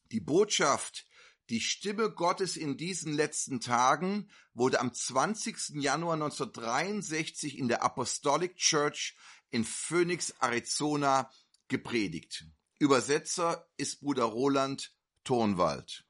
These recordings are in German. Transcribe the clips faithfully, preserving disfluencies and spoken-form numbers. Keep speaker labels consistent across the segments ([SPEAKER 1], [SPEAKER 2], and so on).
[SPEAKER 1] Die Botschaft, die Stimme Gottes in diesen letzten Tagen, wurde am zwanzigsten Januar neunzehnhundertdreiundsechzig in der Apostolic Church in Phoenix, Arizona gepredigt. Übersetzer ist Bruder Roland Thornwald.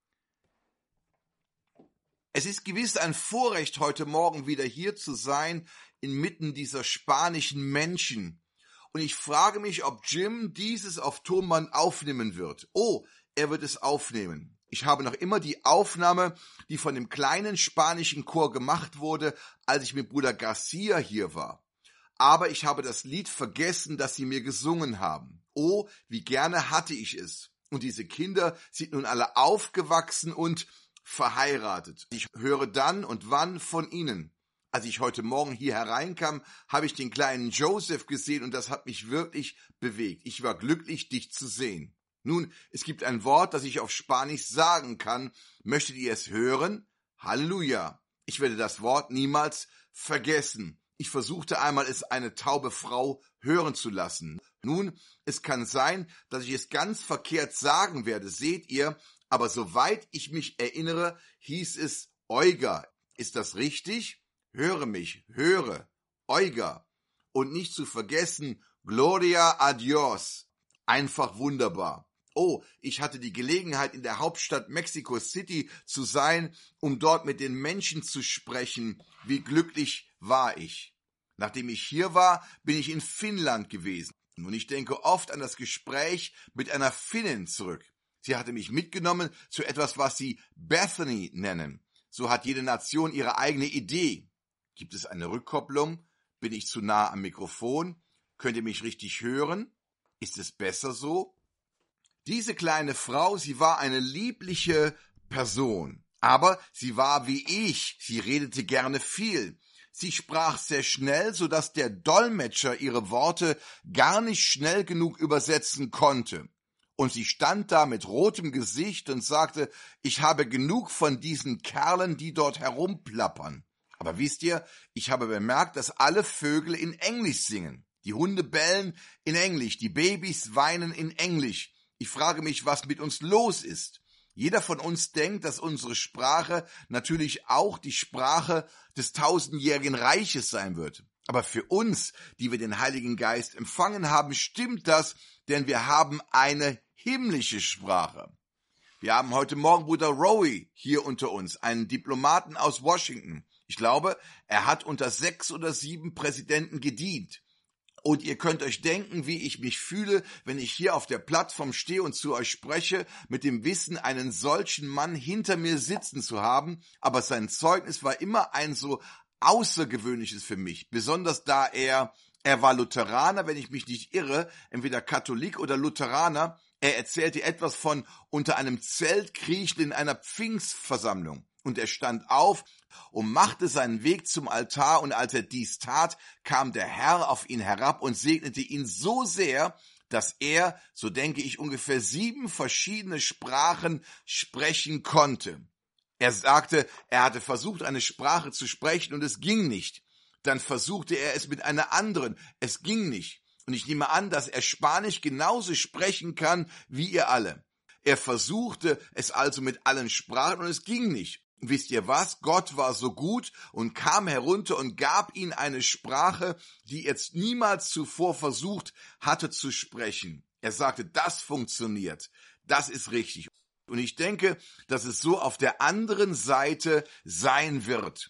[SPEAKER 1] Es ist gewiss ein Vorrecht, heute Morgen wieder hier zu sein, inmitten dieser spanischen Menschen. Und ich frage mich, ob Jim dieses auf Tonband aufnehmen wird. Oh, er wird es aufnehmen. Ich habe noch immer die Aufnahme, die von dem kleinen spanischen Chor gemacht wurde, als ich mit Bruder Garcia hier war. Aber ich habe das Lied vergessen, das sie mir gesungen haben. Oh, wie gerne hatte ich es. Und diese Kinder sind nun alle aufgewachsen und verheiratet. Ich höre dann und wann von ihnen. Als ich heute Morgen hier hereinkam, habe ich den kleinen Joseph gesehen und das hat mich wirklich bewegt. Ich war glücklich, dich zu sehen. Nun, es gibt ein Wort, das ich auf Spanisch sagen kann. Möchtet ihr es hören? Halleluja. Ich werde das Wort niemals vergessen. Ich versuchte einmal, es eine taube Frau hören zu lassen. Nun, es kann sein, dass ich es ganz verkehrt sagen werde, seht ihr, aber soweit ich mich erinnere, hieß es Euga. Ist das richtig? Höre mich, höre, Euga. Und nicht zu vergessen, Gloria a Dios. Einfach wunderbar. Oh, ich hatte die Gelegenheit, in der Hauptstadt Mexico City zu sein, um dort mit den Menschen zu sprechen. Wie glücklich war ich. Nachdem ich hier war, bin ich in Finnland gewesen. Und ich denke oft an das Gespräch mit einer Finnin zurück. Sie hatte mich mitgenommen zu etwas, was sie Bethany nennen. So hat jede Nation ihre eigene Idee. Gibt es eine Rückkopplung? Bin ich zu nah am Mikrofon? Könnt ihr mich richtig hören? Ist es besser so? Diese kleine Frau, sie war eine liebliche Person. Aber sie war wie ich. Sie redete gerne viel. Sie sprach sehr schnell, sodass der Dolmetscher ihre Worte gar nicht schnell genug übersetzen konnte. Und sie stand da mit rotem Gesicht und sagte, ich habe genug von diesen Kerlen, die dort herumplappern. Aber wisst ihr, ich habe bemerkt, dass alle Vögel in Englisch singen. Die Hunde bellen in Englisch, die Babys weinen in Englisch. Ich frage mich, was mit uns los ist. Jeder von uns denkt, dass unsere Sprache natürlich auch die Sprache des tausendjährigen Reiches sein wird. Aber für uns, die wir den Heiligen Geist empfangen haben, stimmt das, denn wir haben eine himmlische Sprache. Wir haben heute Morgen Bruder Rowie hier unter uns, einen Diplomaten aus Washington. Ich glaube, er hat unter sechs oder sieben Präsidenten gedient. Und ihr könnt euch denken, wie ich mich fühle, wenn ich hier auf der Plattform stehe und zu euch spreche, mit dem Wissen, einen solchen Mann hinter mir sitzen zu haben. Aber sein Zeugnis war immer ein so Außergewöhnliches für mich, besonders da er, er war Lutheraner, wenn ich mich nicht irre, entweder Katholik oder Lutheraner. Er erzählte etwas von unter einem Zelt kriechen in einer Pfingstversammlung. Und er stand auf und machte seinen Weg zum Altar, und als er dies tat, kam der Herr auf ihn herab und segnete ihn so sehr, dass er, so denke ich, ungefähr sieben verschiedene Sprachen sprechen konnte. Er sagte, er hatte versucht, eine Sprache zu sprechen und es ging nicht. Dann versuchte er es mit einer anderen, es ging nicht. Und ich nehme an, dass er Spanisch genauso sprechen kann wie ihr alle. Er versuchte es also mit allen Sprachen und es ging nicht. Und wisst ihr was? Gott war so gut und kam herunter und gab ihm eine Sprache, die er niemals zuvor versucht hatte zu sprechen. Er sagte, das funktioniert, das ist richtig. Und ich denke, dass es so auf der anderen Seite sein wird.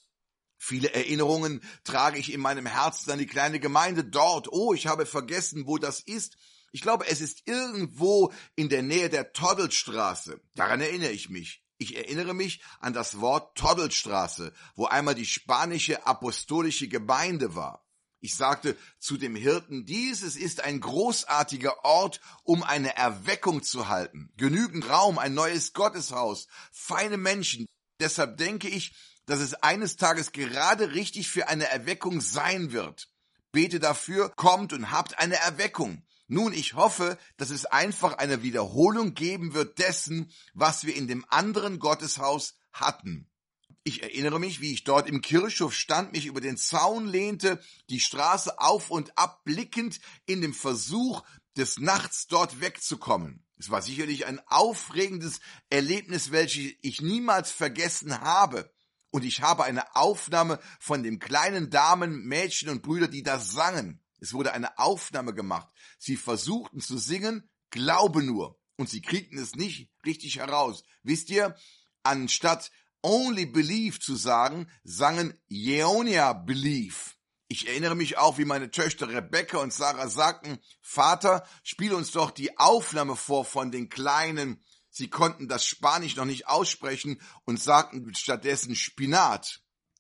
[SPEAKER 1] Viele Erinnerungen trage ich in meinem Herzen an die kleine Gemeinde dort. Oh, ich habe vergessen, wo das ist. Ich glaube, es ist irgendwo in der Nähe der Toddelstraße. Daran erinnere ich mich. Ich erinnere mich an das Wort Toddelstraße, wo einmal die spanische apostolische Gemeinde war. Ich sagte zu dem Hirten, dieses ist ein großartiger Ort, um eine Erweckung zu halten. Genügend Raum, ein neues Gotteshaus, feine Menschen. Deshalb denke ich, dass es eines Tages gerade richtig für eine Erweckung sein wird. Bete dafür, kommt und habt eine Erweckung. Nun, ich hoffe, dass es einfach eine Wiederholung geben wird dessen, was wir in dem anderen Gotteshaus hatten. Ich erinnere mich, wie ich dort im Kirchhof stand, mich über den Zaun lehnte, die Straße auf und ab blickend in dem Versuch, des Nachts dort wegzukommen. Es war sicherlich ein aufregendes Erlebnis, welches ich niemals vergessen habe. Und ich habe eine Aufnahme von den kleinen Damen, Mädchen und Brüdern, die da sangen. Es wurde eine Aufnahme gemacht. Sie versuchten zu singen, glaube nur. Und sie kriegten es nicht richtig heraus. Wisst ihr, anstatt only believe zu sagen, sangen Yeonia believe. Ich erinnere mich auch, wie meine Töchter Rebecca und Sarah sagten, Vater, spiel uns doch die Aufnahme vor von den Kleinen. Sie konnten das Spanisch noch nicht aussprechen und sagten stattdessen Spinat.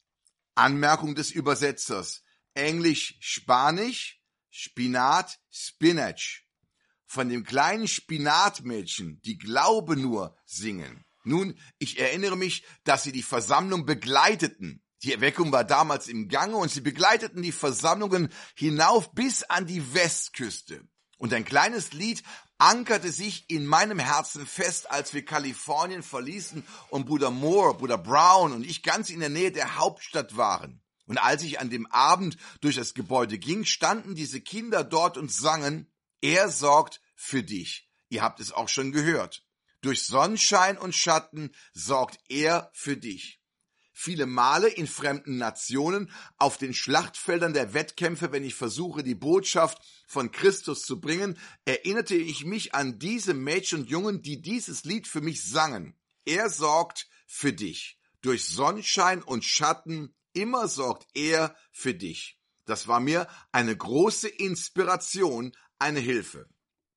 [SPEAKER 1] Anmerkung des Übersetzers. Englisch Spanisch, Spinat, Spinach. Von dem kleinen Spinatmädchen, die Glaube nur singen. Nun, ich erinnere mich, dass sie die Versammlung begleiteten. Die Erweckung war damals im Gange und sie begleiteten die Versammlungen hinauf bis an die Westküste. Und ein kleines Lied ankerte sich in meinem Herzen fest, als wir Kalifornien verließen und Bruder Moore, Bruder Brown und ich ganz in der Nähe der Hauptstadt waren. Und als ich an dem Abend durch das Gebäude ging, standen diese Kinder dort und sangen, er sorgt für dich. Ihr habt es auch schon gehört. Durch Sonnenschein und Schatten sorgt er für dich. Viele Male in fremden Nationen, auf den Schlachtfeldern der Wettkämpfe, wenn ich versuche, die Botschaft von Christus zu bringen, erinnerte ich mich an diese Mädchen und Jungen, die dieses Lied für mich sangen. Er sorgt für dich. Durch Sonnenschein und Schatten, immer sorgt er für dich. Das war mir eine große Inspiration, eine Hilfe.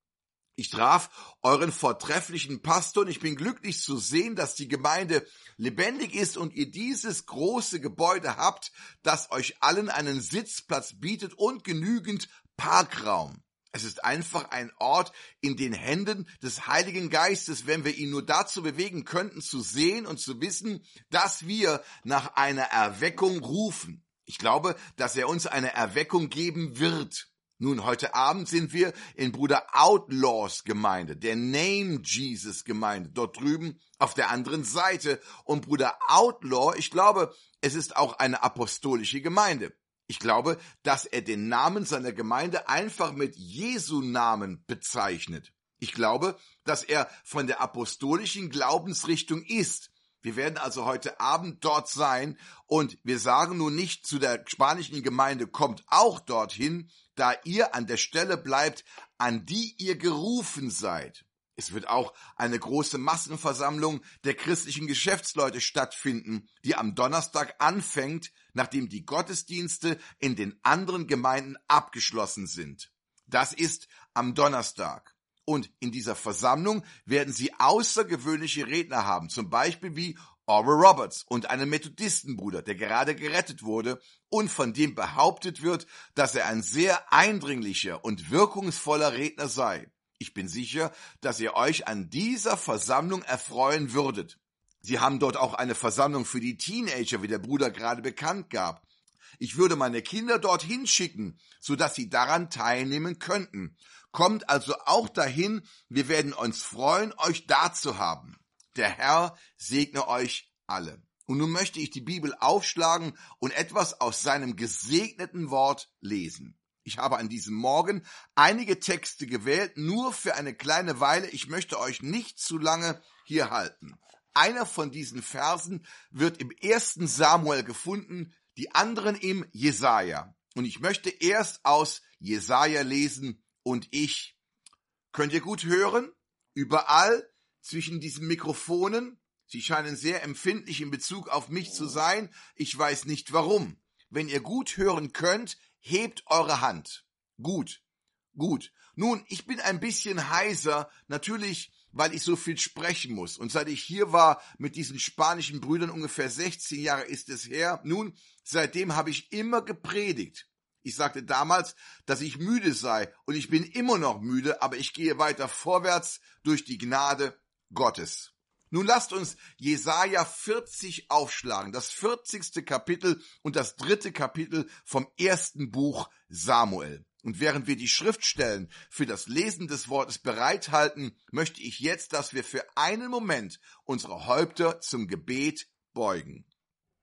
[SPEAKER 1] Ich traf euren vortrefflichen Pastor und ich bin glücklich zu sehen, dass die Gemeinde lebendig ist und ihr dieses große Gebäude habt, das euch allen einen Sitzplatz bietet und genügend Parkraum. Es ist einfach ein Ort in den Händen des Heiligen Geistes, wenn wir ihn nur dazu bewegen könnten, zu sehen und zu wissen, dass wir nach einer Erweckung rufen. Ich glaube, dass er uns eine Erweckung geben wird. Nun, heute Abend sind wir in Bruder Outlaws Gemeinde, der Name Jesus Gemeinde, dort drüben auf der anderen Seite. Und Bruder Outlaw, ich glaube, es ist auch eine apostolische Gemeinde. Ich glaube, dass er den Namen seiner Gemeinde einfach mit Jesu Namen bezeichnet. Ich glaube, dass er von der apostolischen Glaubensrichtung ist. Wir werden also heute Abend dort sein und wir sagen nun nicht zu der spanischen Gemeinde, kommt auch dorthin, da ihr an der Stelle bleibt, an die ihr gerufen seid. Es wird auch eine große Massenversammlung der christlichen Geschäftsleute stattfinden, die am Donnerstag anfängt, nachdem die Gottesdienste in den anderen Gemeinden abgeschlossen sind. Das ist am Donnerstag. Und in dieser Versammlung werden sie außergewöhnliche Redner haben, zum Beispiel wie Oral Roberts und einen Methodistenbruder, der gerade gerettet wurde und von dem behauptet wird, dass er ein sehr eindringlicher und wirkungsvoller Redner sei. Ich bin sicher, dass ihr euch an dieser Versammlung erfreuen würdet. Sie haben dort auch eine Versammlung für die Teenager, wie der Bruder gerade bekannt gab. Ich würde meine Kinder dorthin schicken, sodass sie daran teilnehmen könnten. Kommt also auch dahin, wir werden uns freuen, euch da zu haben. Der Herr segne euch alle. Und nun möchte ich die Bibel aufschlagen und etwas aus seinem gesegneten Wort lesen. Ich habe an diesem Morgen einige Texte gewählt, nur für eine kleine Weile. Ich möchte euch nicht zu lange hier halten. Einer von diesen Versen wird im ersten Samuel gefunden, die anderen im Jesaja. Und ich möchte erst aus Jesaja lesen und ich. Könnt ihr gut hören? Überall zwischen diesen Mikrofonen. Sie scheinen sehr empfindlich in Bezug auf mich zu sein. Ich weiß nicht warum. Wenn ihr gut hören könnt, hebt eure Hand. Gut, gut. Nun, ich bin ein bisschen heiser, natürlich, weil ich so viel sprechen muss. Und seit ich hier war mit diesen spanischen Brüdern, ungefähr sechzehn Jahre ist es her, nun, seitdem habe ich immer gepredigt. Ich sagte damals, dass ich müde sei und ich bin immer noch müde, aber ich gehe weiter vorwärts durch die Gnade Gottes. Nun lasst uns Jesaja vierzig aufschlagen, das vierzigste Kapitel und das dritte Kapitel vom ersten Buch Samuel. Und während wir die Schriftstellen für das Lesen des Wortes bereithalten, möchte ich jetzt, dass wir für einen Moment unsere Häupter zum Gebet beugen.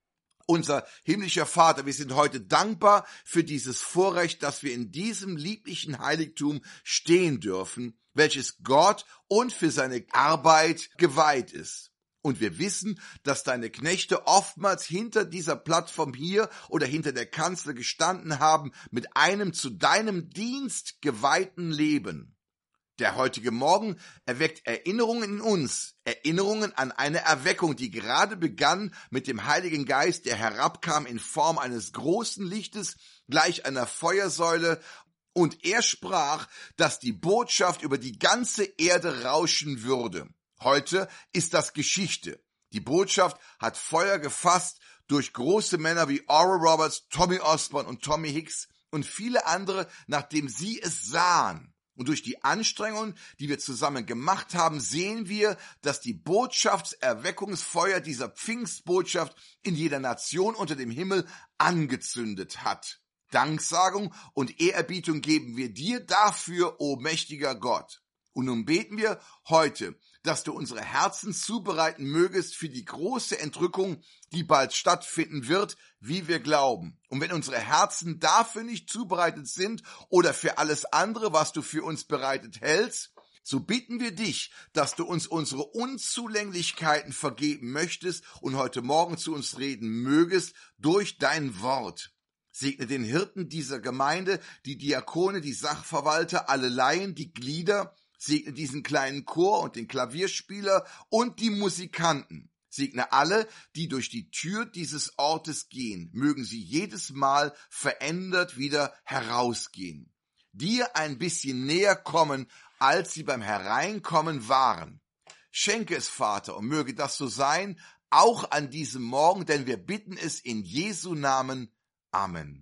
[SPEAKER 1] Unser himmlischer Vater, wir sind heute dankbar für dieses Vorrecht, dass wir in diesem lieblichen Heiligtum stehen dürfen, welches Gott und für seine Arbeit geweiht ist. Und wir wissen, dass deine Knechte oftmals hinter dieser Plattform hier oder hinter der Kanzel gestanden haben mit einem zu deinem Dienst geweihten Leben. Der heutige Morgen erweckt Erinnerungen in uns, Erinnerungen an eine Erweckung, die gerade begann mit dem Heiligen Geist, der herabkam in Form eines großen Lichtes, gleich einer Feuersäule, und er sprach, dass die Botschaft über die ganze Erde rauschen würde. Heute ist das Geschichte. Die Botschaft hat Feuer gefasst durch große Männer wie Oral Roberts, Tommy Osborne und Tommy Hicks und viele andere, nachdem sie es sahen. Und durch die Anstrengungen, die wir zusammen gemacht haben, sehen wir, dass die Botschaftserweckungsfeuer dieser Pfingstbotschaft in jeder Nation unter dem Himmel angezündet hat. Danksagung und Ehrerbietung geben wir dir dafür, o mächtiger Gott. Und nun beten wir heute, dass du unsere Herzen zubereiten mögest für die große Entrückung, die bald stattfinden wird, wie wir glauben. Und wenn unsere Herzen dafür nicht zubereitet sind oder für alles andere, was du für uns bereitet hältst, so bitten wir dich, dass du uns unsere Unzulänglichkeiten vergeben möchtest und heute Morgen zu uns reden mögest durch dein Wort. Segne den Hirten dieser Gemeinde, die Diakone, die Sachverwalter, alle Laien, die Glieder. Segne diesen kleinen Chor und den Klavierspieler und die Musikanten. Segne alle, die durch die Tür dieses Ortes gehen. Mögen sie jedes Mal verändert wieder herausgehen. Dir ein bisschen näher kommen, als sie beim Hereinkommen waren. Schenke es, Vater, und möge das so sein, auch an diesem Morgen, denn wir bitten es in Jesu Namen. Amen.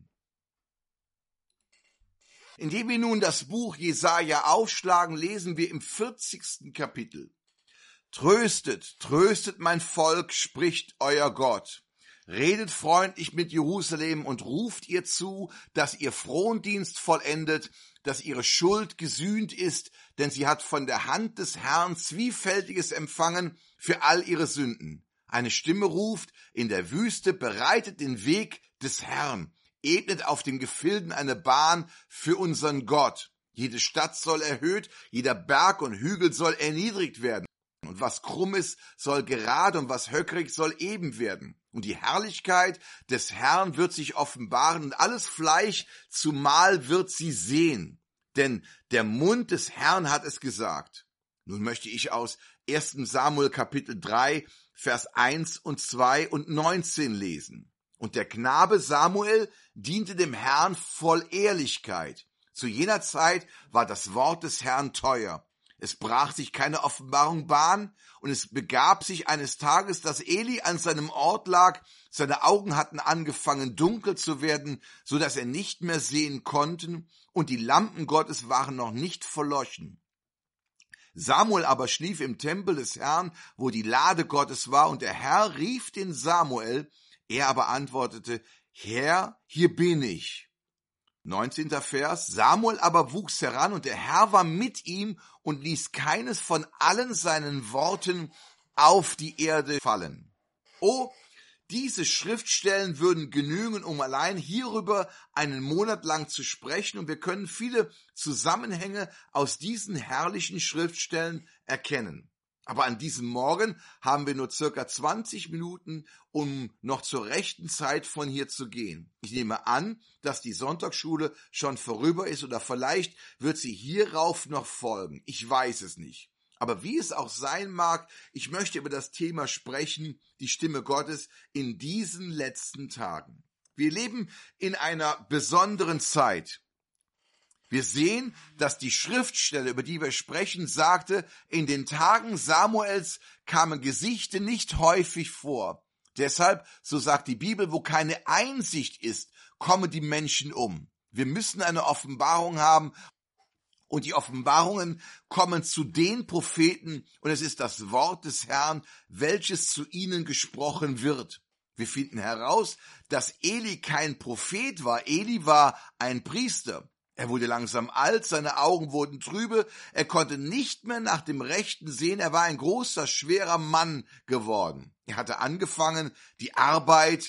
[SPEAKER 1] Indem wir nun das Buch Jesaja aufschlagen, lesen wir im vierzigsten Kapitel. Tröstet, tröstet mein Volk, spricht euer Gott. Redet freundlich mit Jerusalem und ruft ihr zu, dass ihr Frondienst vollendet, dass ihre Schuld gesühnt ist, denn sie hat von der Hand des Herrn Zwiefältiges empfangen für all ihre Sünden. Eine Stimme ruft in der Wüste, bereitet den Weg des Herrn. Ebnet auf den Gefilden eine Bahn für unseren Gott. Jede Stadt soll erhöht, jeder Berg und Hügel soll erniedrigt werden. Und was krumm ist, soll gerade und was höckrig soll eben werden. Und die Herrlichkeit des Herrn wird sich offenbaren und alles Fleisch zumal wird sie sehen. Denn der Mund des Herrn hat es gesagt. Nun möchte ich aus ersten Samuel Kapitel drei, Vers eins und zwei und neunzehn lesen. Und der Knabe Samuel diente dem Herrn voll Ehrlichkeit. Zu jener Zeit war das Wort des Herrn teuer. Es brach sich keine Offenbarung Bahn, und es begab sich eines Tages, dass Eli an seinem Ort lag. Seine Augen hatten angefangen dunkel zu werden, so dass er nicht mehr sehen konnte, und die Lampen Gottes waren noch nicht verloschen. Samuel aber schlief im Tempel des Herrn, wo die Lade Gottes war, und der Herr rief den Samuel. Er aber antwortete, Herr, hier bin ich. neunzehnter Vers, Samuel aber wuchs heran und der Herr war mit ihm und ließ keines von allen seinen Worten auf die Erde fallen. Oh, diese Schriftstellen würden genügen, um allein hierüber einen Monat lang zu sprechen, und wir können viele Zusammenhänge aus diesen herrlichen Schriftstellen erkennen. Aber an diesem Morgen haben wir nur circa zwanzig Minuten, um noch zur rechten Zeit von hier zu gehen. Ich nehme an, dass die Sonntagsschule schon vorüber ist oder vielleicht wird sie hierauf noch folgen. Ich weiß es nicht. Aber wie es auch sein mag, ich möchte über das Thema sprechen, die Stimme Gottes in diesen letzten Tagen. Wir leben in einer besonderen Zeit. Wir sehen, dass die Schriftstelle, über die wir sprechen, sagte, in den Tagen Samuels kamen Gesichter nicht häufig vor. Deshalb, so sagt die Bibel, wo keine Einsicht ist, kommen die Menschen um. Wir müssen eine Offenbarung haben, und die Offenbarungen kommen zu den Propheten, und es ist das Wort des Herrn, welches zu ihnen gesprochen wird. Wir finden heraus, dass Eli kein Prophet war. Eli war ein Priester. Er wurde langsam alt, seine Augen wurden trübe, er konnte nicht mehr nach dem Rechten sehen, er war ein großer, schwerer Mann geworden. Er hatte angefangen, die Arbeit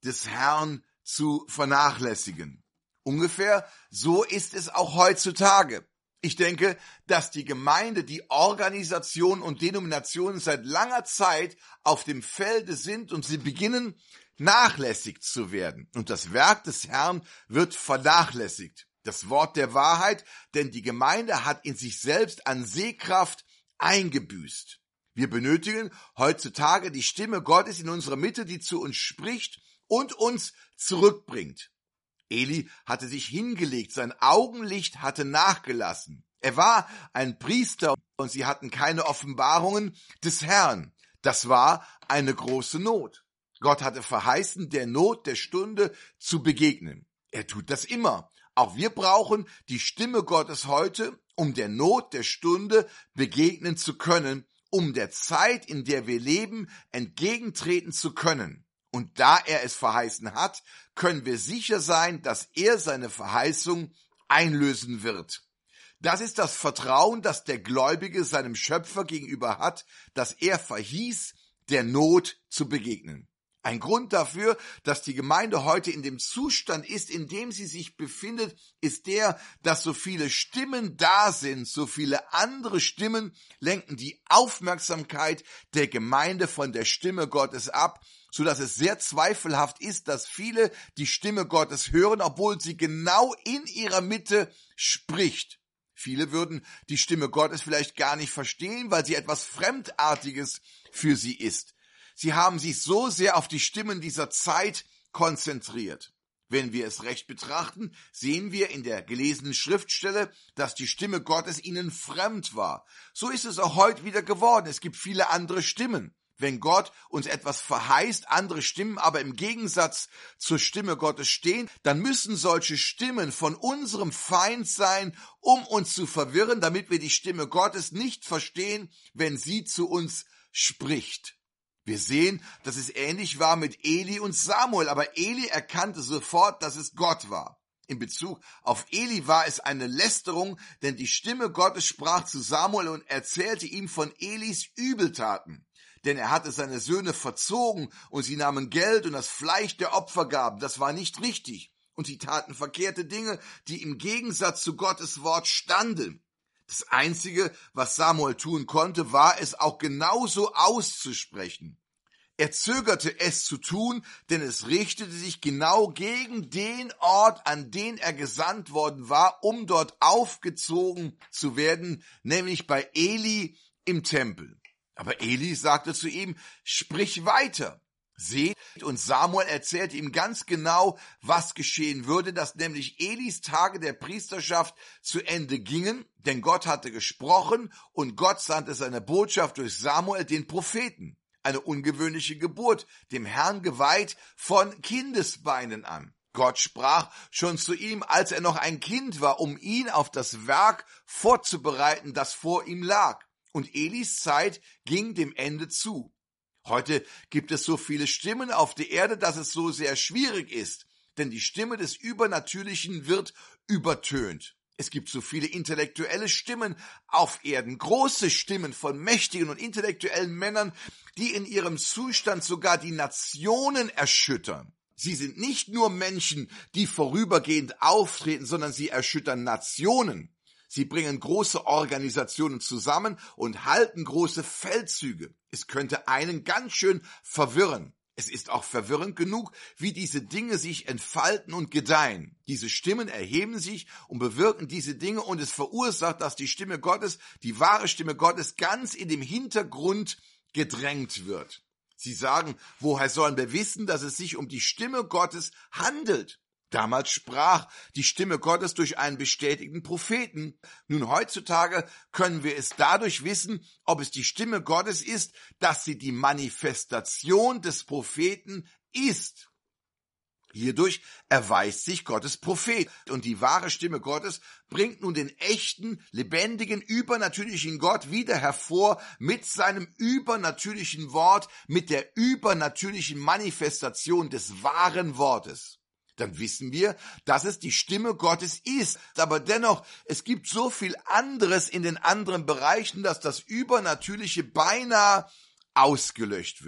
[SPEAKER 1] des Herrn zu vernachlässigen. Ungefähr so ist es auch heutzutage. Ich denke, dass die Gemeinde, die Organisationen und Denominationen seit langer Zeit auf dem Felde sind und sie beginnen, nachlässig zu werden. Und das Werk des Herrn wird vernachlässigt. Das Wort der Wahrheit, denn die Gemeinde hat in sich selbst an Sehkraft eingebüßt. Wir benötigen heutzutage die Stimme Gottes in unserer Mitte, die zu uns spricht und uns zurückbringt. Eli hatte sich hingelegt, sein Augenlicht hatte nachgelassen. Er war ein Priester und sie hatten keine Offenbarungen des Herrn. Das war eine große Not. Gott hatte verheißen, der Not der Stunde zu begegnen. Er tut das immer. Auch wir brauchen die Stimme Gottes heute, um der Not der Stunde begegnen zu können, um der Zeit, in der wir leben, entgegentreten zu können. Und da er es verheißen hat, können wir sicher sein, dass er seine Verheißung einlösen wird. Das ist das Vertrauen, das der Gläubige seinem Schöpfer gegenüber hat, dass er verhieß, der Not zu begegnen. Ein Grund dafür, dass die Gemeinde heute in dem Zustand ist, in dem sie sich befindet, ist der, dass so viele Stimmen da sind, so viele andere Stimmen lenken die Aufmerksamkeit der Gemeinde von der Stimme Gottes ab, so dass es sehr zweifelhaft ist, dass viele die Stimme Gottes hören, obwohl sie genau in ihrer Mitte spricht. Viele würden die Stimme Gottes vielleicht gar nicht verstehen, weil sie etwas Fremdartiges für sie ist. Sie haben sich so sehr auf die Stimmen dieser Zeit konzentriert. Wenn wir es recht betrachten, sehen wir in der gelesenen Schriftstelle, dass die Stimme Gottes ihnen fremd war. So ist es auch heute wieder geworden. Es gibt viele andere Stimmen. Wenn Gott uns etwas verheißt, andere Stimmen aber im Gegensatz zur Stimme Gottes stehen, dann müssen solche Stimmen von unserem Feind sein, um uns zu verwirren, damit wir die Stimme Gottes nicht verstehen, wenn sie zu uns spricht. Wir sehen, dass es ähnlich war mit Eli und Samuel, aber Eli erkannte sofort, dass es Gott war. In Bezug auf Eli war es eine Lästerung, denn die Stimme Gottes sprach zu Samuel und erzählte ihm von Elis Übeltaten. Denn er hatte seine Söhne verzogen und sie nahmen Geld und das Fleisch der Opfergaben. Das war nicht richtig. Und sie taten verkehrte Dinge, die im Gegensatz zu Gottes Wort standen. Das Einzige, was Samuel tun konnte, war es auch genauso auszusprechen. Er zögerte es zu tun, denn es richtete sich genau gegen den Ort, an den er gesandt worden war, um dort aufgezogen zu werden, nämlich bei Eli im Tempel. Aber Eli sagte zu ihm, sprich weiter. Seht, und Samuel erzählte ihm ganz genau, was geschehen würde, dass nämlich Elis Tage der Priesterschaft zu Ende gingen, denn Gott hatte gesprochen und Gott sandte seine Botschaft durch Samuel, den Propheten. Eine ungewöhnliche Geburt, dem Herrn geweiht von Kindesbeinen an. Gott sprach schon zu ihm, als er noch ein Kind war, um ihn auf das Werk vorzubereiten, das vor ihm lag. Und Elis Zeit ging dem Ende zu. Heute gibt es so viele Stimmen auf der Erde, dass es so sehr schwierig ist, denn die Stimme des Übernatürlichen wird übertönt. Es gibt so viele intellektuelle Stimmen auf Erden, große Stimmen von mächtigen und intellektuellen Männern, die in ihrem Zustand sogar die Nationen erschüttern. Sie sind nicht nur Menschen, die vorübergehend auftreten, sondern sie erschüttern Nationen. Sie bringen große Organisationen zusammen und halten große Feldzüge. Es könnte einen ganz schön verwirren. Es ist auch verwirrend genug, wie diese Dinge sich entfalten und gedeihen. Diese Stimmen erheben sich und bewirken diese Dinge und es verursacht, dass die Stimme Gottes, die wahre Stimme Gottes, ganz in dem Hintergrund gedrängt wird. Sie sagen, woher sollen wir wissen, dass es sich um die Stimme Gottes handelt? Damals sprach die Stimme Gottes durch einen bestätigten Propheten. Nun heutzutage können wir es dadurch wissen, ob es die Stimme Gottes ist, dass sie die Manifestation des Propheten ist. Hierdurch erweist sich Gottes Prophet und die wahre Stimme Gottes bringt nun den echten, lebendigen, übernatürlichen Gott wieder hervor mit seinem übernatürlichen Wort, mit der übernatürlichen Manifestation des wahren Wortes. Dann wissen wir, dass es die Stimme Gottes ist. Aber dennoch, es gibt so viel anderes in den anderen Bereichen, dass das Übernatürliche beinahe ausgelöscht wird.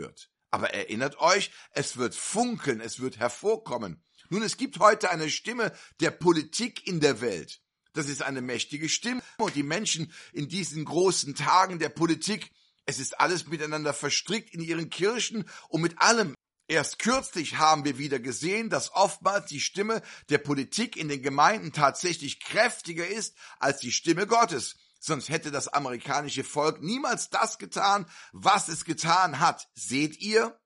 [SPEAKER 1] Aber erinnert euch, es wird funkeln, es wird hervorkommen. Nun, es gibt heute eine Stimme der Politik in der Welt. Das ist eine mächtige Stimme. Und die Menschen in diesen großen Tagen der Politik, es ist alles miteinander verstrickt in ihren Kirchen und mit allem. Erst kürzlich haben wir wieder gesehen, dass oftmals die Stimme der Politik in den Gemeinden tatsächlich kräftiger ist als die Stimme Gottes. Sonst hätte das amerikanische Volk niemals das getan, was es getan hat. Seht ihr?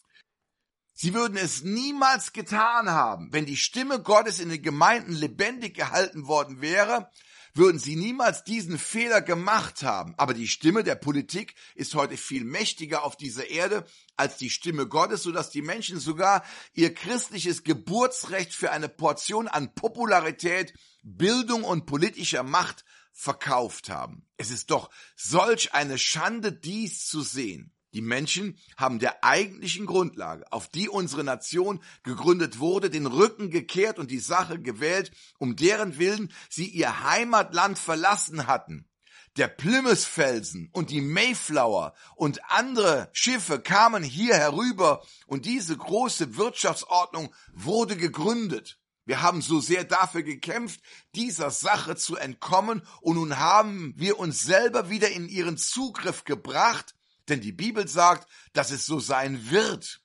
[SPEAKER 1] Sie würden es niemals getan haben, wenn die Stimme Gottes in den Gemeinden lebendig gehalten worden wäre, würden sie niemals diesen Fehler gemacht haben. Aber die Stimme der Politik ist heute viel mächtiger auf dieser Erde als die Stimme Gottes, sodass die Menschen sogar ihr christliches Geburtsrecht für eine Portion an Popularität, Bildung und politischer Macht verkauft haben. Es ist doch solch eine Schande, dies zu sehen. Die Menschen haben der eigentlichen Grundlage, auf die unsere Nation gegründet wurde, den Rücken gekehrt und die Sache gewählt, um deren Willen sie ihr Heimatland verlassen hatten. Der Plymouth-Felsen und die Mayflower und andere Schiffe kamen hier herüber und diese große Wirtschaftsordnung wurde gegründet. Wir haben so sehr dafür gekämpft, dieser Sache zu entkommen, und nun haben wir uns selber wieder in ihren Zugriff gebracht, denn die Bibel sagt, dass es so sein wird.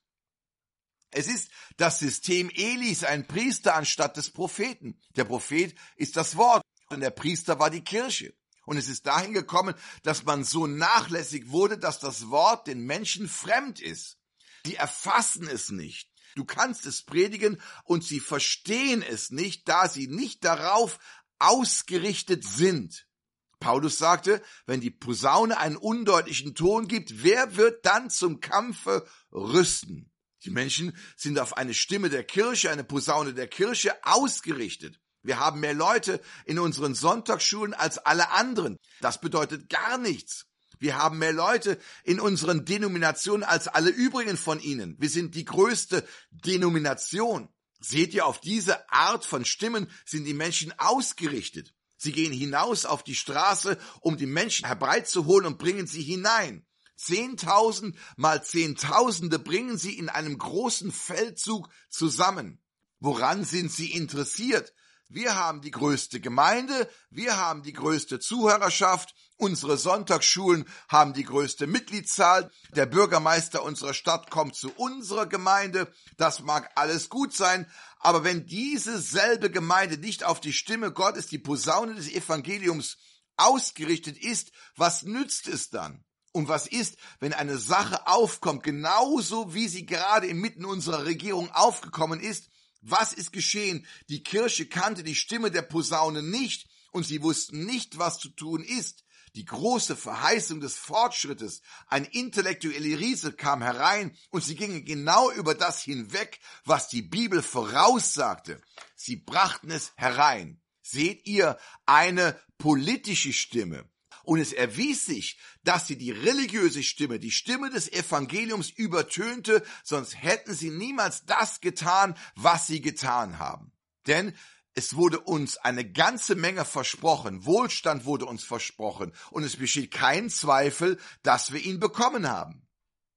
[SPEAKER 1] Es ist das System Elis, ein Priester anstatt des Propheten. Der Prophet ist das Wort und der Priester war die Kirche. Und es ist dahin gekommen, dass man so nachlässig wurde, dass das Wort den Menschen fremd ist. Die erfassen es nicht. Du kannst es predigen und sie verstehen es nicht, da sie nicht darauf ausgerichtet sind. Paulus sagte, wenn die Posaune einen undeutlichen Ton gibt, wer wird dann zum Kampfe rüsten? Die Menschen sind auf eine Stimme der Kirche, eine Posaune der Kirche ausgerichtet. Wir haben mehr Leute in unseren Sonntagsschulen als alle anderen. Das bedeutet gar nichts. Wir haben mehr Leute in unseren Denominationen als alle übrigen von ihnen. Wir sind die größte Denomination. Seht ihr, auf diese Art von Stimmen sind die Menschen ausgerichtet. Sie gehen hinaus auf die Straße, um die Menschen herbeizuholen und bringen sie hinein. Zehntausend mal Zehntausende bringen sie in einem großen Feldzug zusammen. Woran sind sie interessiert? Wir haben die größte Gemeinde, wir haben die größte Zuhörerschaft, unsere Sonntagsschulen haben die größte Mitgliedszahl, der Bürgermeister unserer Stadt kommt zu unserer Gemeinde, das mag alles gut sein, aber wenn diese selbe Gemeinde nicht auf die Stimme Gottes, die Posaune des Evangeliums ausgerichtet ist, was nützt es dann? Und was ist, wenn eine Sache aufkommt, genauso wie sie gerade inmitten unserer Regierung aufgekommen ist? Was ist geschehen? Die Kirche kannte die Stimme der Posaune nicht und sie wussten nicht, was zu tun ist. Die große Verheißung des Fortschrittes, ein intellektueller Riese kam herein und sie gingen genau über das hinweg, was die Bibel voraussagte. Sie brachten es herein. Seht ihr, eine politische Stimme. Und es erwies sich, dass sie die religiöse Stimme, die Stimme des Evangeliums übertönte, sonst hätten sie niemals das getan, was sie getan haben. Denn es wurde uns eine ganze Menge versprochen, Wohlstand wurde uns versprochen und es besteht kein Zweifel, dass wir ihn bekommen haben.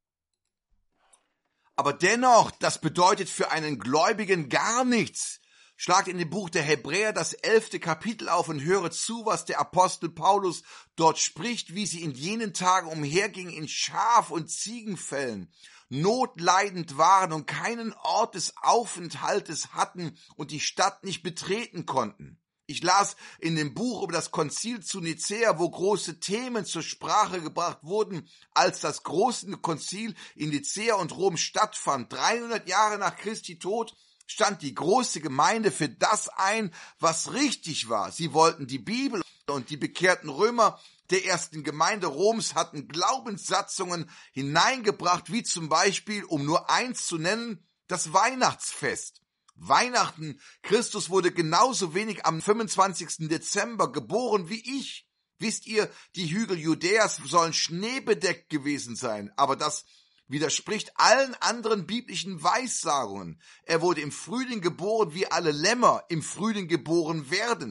[SPEAKER 1] Aber dennoch, das bedeutet für einen Gläubigen gar nichts. Schlagt in dem Buch der Hebräer das elfte Kapitel auf und höre zu, was der Apostel Paulus dort spricht, wie sie in jenen Tagen umhergingen in Schaf- und Ziegenfällen, notleidend waren und keinen Ort des Aufenthaltes hatten und die Stadt nicht betreten konnten. Ich las in dem Buch über das Konzil zu Nicäa, wo große Themen zur Sprache gebracht wurden, als das große Konzil in Nicäa und Rom stattfand. dreihundert Jahre nach Christi Tod stand die große Gemeinde für das ein, was richtig war. Sie wollten die Bibel, und die bekehrten Römer der ersten Gemeinde Roms hatten Glaubenssatzungen hineingebracht, wie zum Beispiel, um nur eins zu nennen, das Weihnachtsfest. Weihnachten, Christus wurde genauso wenig am fünfundzwanzigsten Dezember geboren wie ich. Wisst ihr, die Hügel Judäas sollen schneebedeckt gewesen sein, aber das widerspricht allen anderen biblischen Weissagungen. Er wurde im Frühling geboren, wie alle Lämmer im Frühling geboren werden.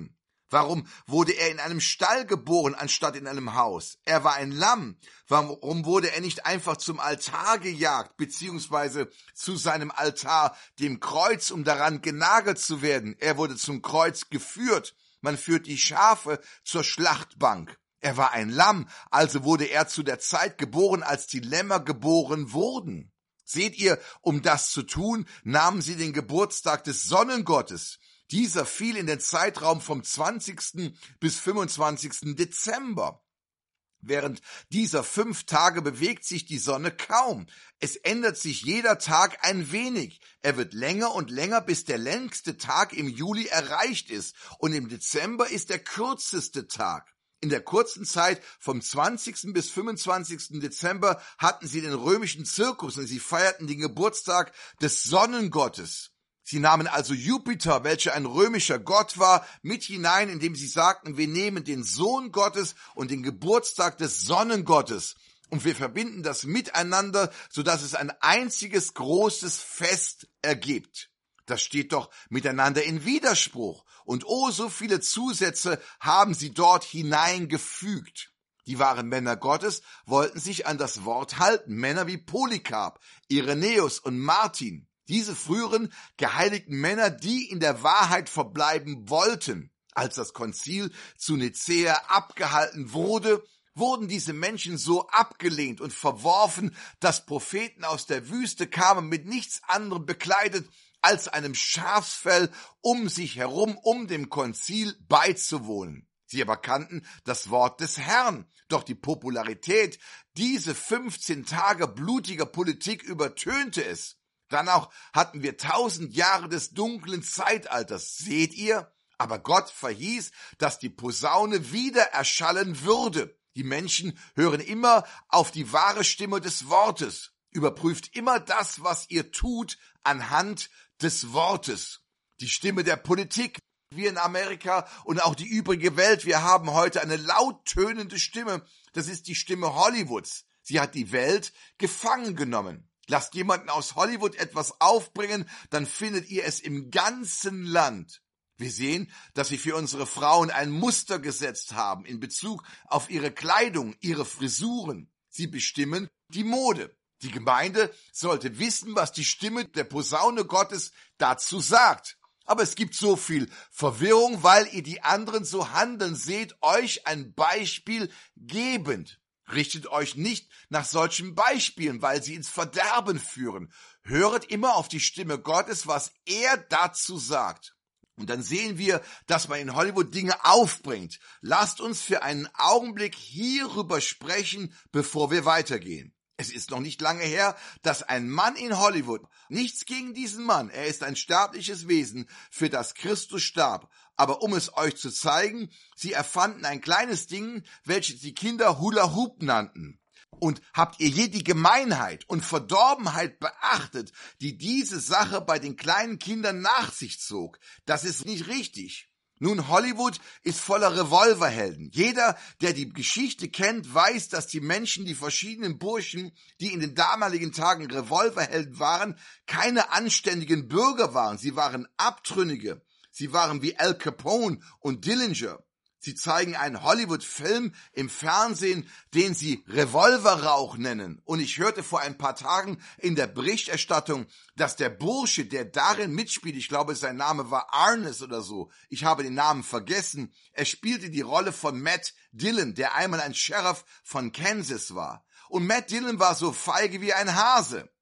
[SPEAKER 1] Warum wurde er in einem Stall geboren, anstatt in einem Haus? Er war ein Lamm. Warum wurde er nicht einfach zum Altar gejagt, beziehungsweise zu seinem Altar, dem Kreuz, um daran genagelt zu werden? Er wurde zum Kreuz geführt. Man führt die Schafe zur Schlachtbank. Er war ein Lamm, also wurde er zu der Zeit geboren, als die Lämmer geboren wurden. Seht ihr, um das zu tun, nahmen sie den Geburtstag des Sonnengottes. Dieser fiel in den Zeitraum vom zwanzigsten bis fünfundzwanzigsten Dezember. Während dieser fünf Tage bewegt sich die Sonne kaum. Es ändert sich jeder Tag ein wenig. Er wird länger und länger, bis der längste Tag im Juli erreicht ist. Und im Dezember ist der kürzeste Tag. In der kurzen Zeit vom zwanzigsten bis fünfundzwanzigsten Dezember hatten sie den römischen Zirkus und sie feierten den Geburtstag des Sonnengottes. Sie nahmen also Jupiter, welcher ein römischer Gott war, mit hinein, indem sie sagten, wir nehmen den Sohn Gottes und den Geburtstag des Sonnengottes und wir verbinden das miteinander, sodass es ein einziges großes Fest ergibt. Das steht doch miteinander in Widerspruch. Und oh, so viele Zusätze haben sie dort hineingefügt. Die wahren Männer Gottes wollten sich an das Wort halten, Männer wie Polycarp, Irenäus und Martin. Diese früheren geheiligten Männer, die in der Wahrheit verbleiben wollten. Als das Konzil zu Nicäa abgehalten wurde, wurden diese Menschen so abgelehnt und verworfen, dass Propheten aus der Wüste kamen mit nichts anderem bekleidet als einem Schafsfell um sich herum, um dem Konzil beizuwohnen. Sie aber kannten das Wort des Herrn, doch die Popularität dieser fünfzehn Tage blutiger Politik übertönte es. Dann auch hatten wir tausend Jahre des dunklen Zeitalters, seht ihr? Aber Gott verhieß, dass die Posaune wieder erschallen würde. Die Menschen hören immer auf die wahre Stimme des Wortes. Überprüft immer das, was ihr tut, anhand des Wortes. Die Stimme der Politik. Wir in Amerika und auch die übrige Welt, wir haben heute eine laut tönende Stimme. Das ist die Stimme Hollywoods. Sie hat die Welt gefangen genommen. Lasst jemanden aus Hollywood etwas aufbringen, dann findet ihr es im ganzen Land. Wir sehen, dass sie für unsere Frauen ein Muster gesetzt haben in Bezug auf ihre Kleidung, ihre Frisuren. Sie bestimmen die Mode. Die Gemeinde sollte wissen, was die Stimme der Posaune Gottes dazu sagt. Aber es gibt so viel Verwirrung, weil ihr die anderen so handeln seht, euch ein Beispiel gebend. Richtet euch nicht nach solchen Beispielen, weil sie ins Verderben führen. Höret immer auf die Stimme Gottes, was er dazu sagt. Und dann sehen wir, dass man in Hollywood Dinge aufbringt. Lasst uns für einen Augenblick hierüber sprechen, bevor wir weitergehen. Es ist noch nicht lange her, dass ein Mann in Hollywood, nichts gegen diesen Mann, er ist ein sterbliches Wesen, für das Christus starb. Aber um es euch zu zeigen, sie erfanden ein kleines Ding, welches die Kinder Hula Hoop nannten. Und habt ihr je die Gemeinheit und Verdorbenheit beachtet, die diese Sache bei den kleinen Kindern nach sich zog? Das ist nicht richtig. Nun, Hollywood ist voller Revolverhelden. Jeder, der die Geschichte kennt, weiß, dass die Menschen, die verschiedenen Burschen, die in den damaligen Tagen Revolverhelden waren, keine anständigen Bürger waren. Sie waren Abtrünnige. Sie waren wie Al Capone und Dillinger. Sie zeigen einen Hollywood-Film im Fernsehen, den sie Revolverrauch nennen. Und ich hörte vor ein paar Tagen in der Berichterstattung, dass der Bursche, der darin mitspielt, ich glaube, sein Name war Arnes oder so, ich habe den Namen vergessen, er spielte die Rolle von Matt Dillon, der einmal ein Sheriff von Kansas war. Und Matt Dillon war so feige wie ein Hase.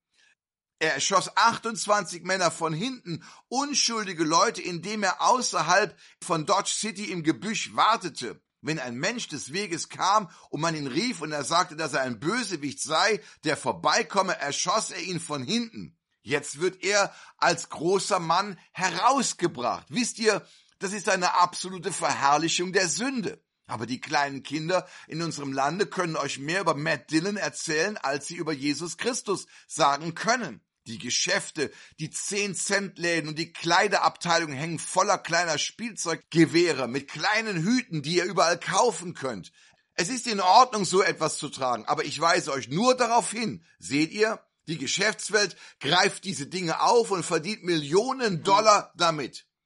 [SPEAKER 1] Er erschoss achtundzwanzig Männer von hinten, unschuldige Leute, indem er außerhalb von Dodge City im Gebüsch wartete. Wenn ein Mensch des Weges kam und man ihn rief und er sagte, dass er ein Bösewicht sei, der vorbeikomme, erschoss er ihn von hinten. Jetzt wird er als großer Mann herausgebracht. Wisst ihr, das ist eine absolute Verherrlichung der Sünde. Aber die kleinen Kinder in unserem Lande können euch mehr über Matt Dillon erzählen, als sie über Jesus Christus sagen können. Die Geschäfte, die zehn-Cent-Läden und die Kleiderabteilung hängen voller kleiner Spielzeuggewehre mit kleinen Hüten, die ihr überall kaufen könnt. Es ist in Ordnung, so etwas zu tragen, aber ich weise euch nur darauf hin. Seht ihr, die Geschäftswelt greift diese Dinge auf und verdient Millionen Dollar damit.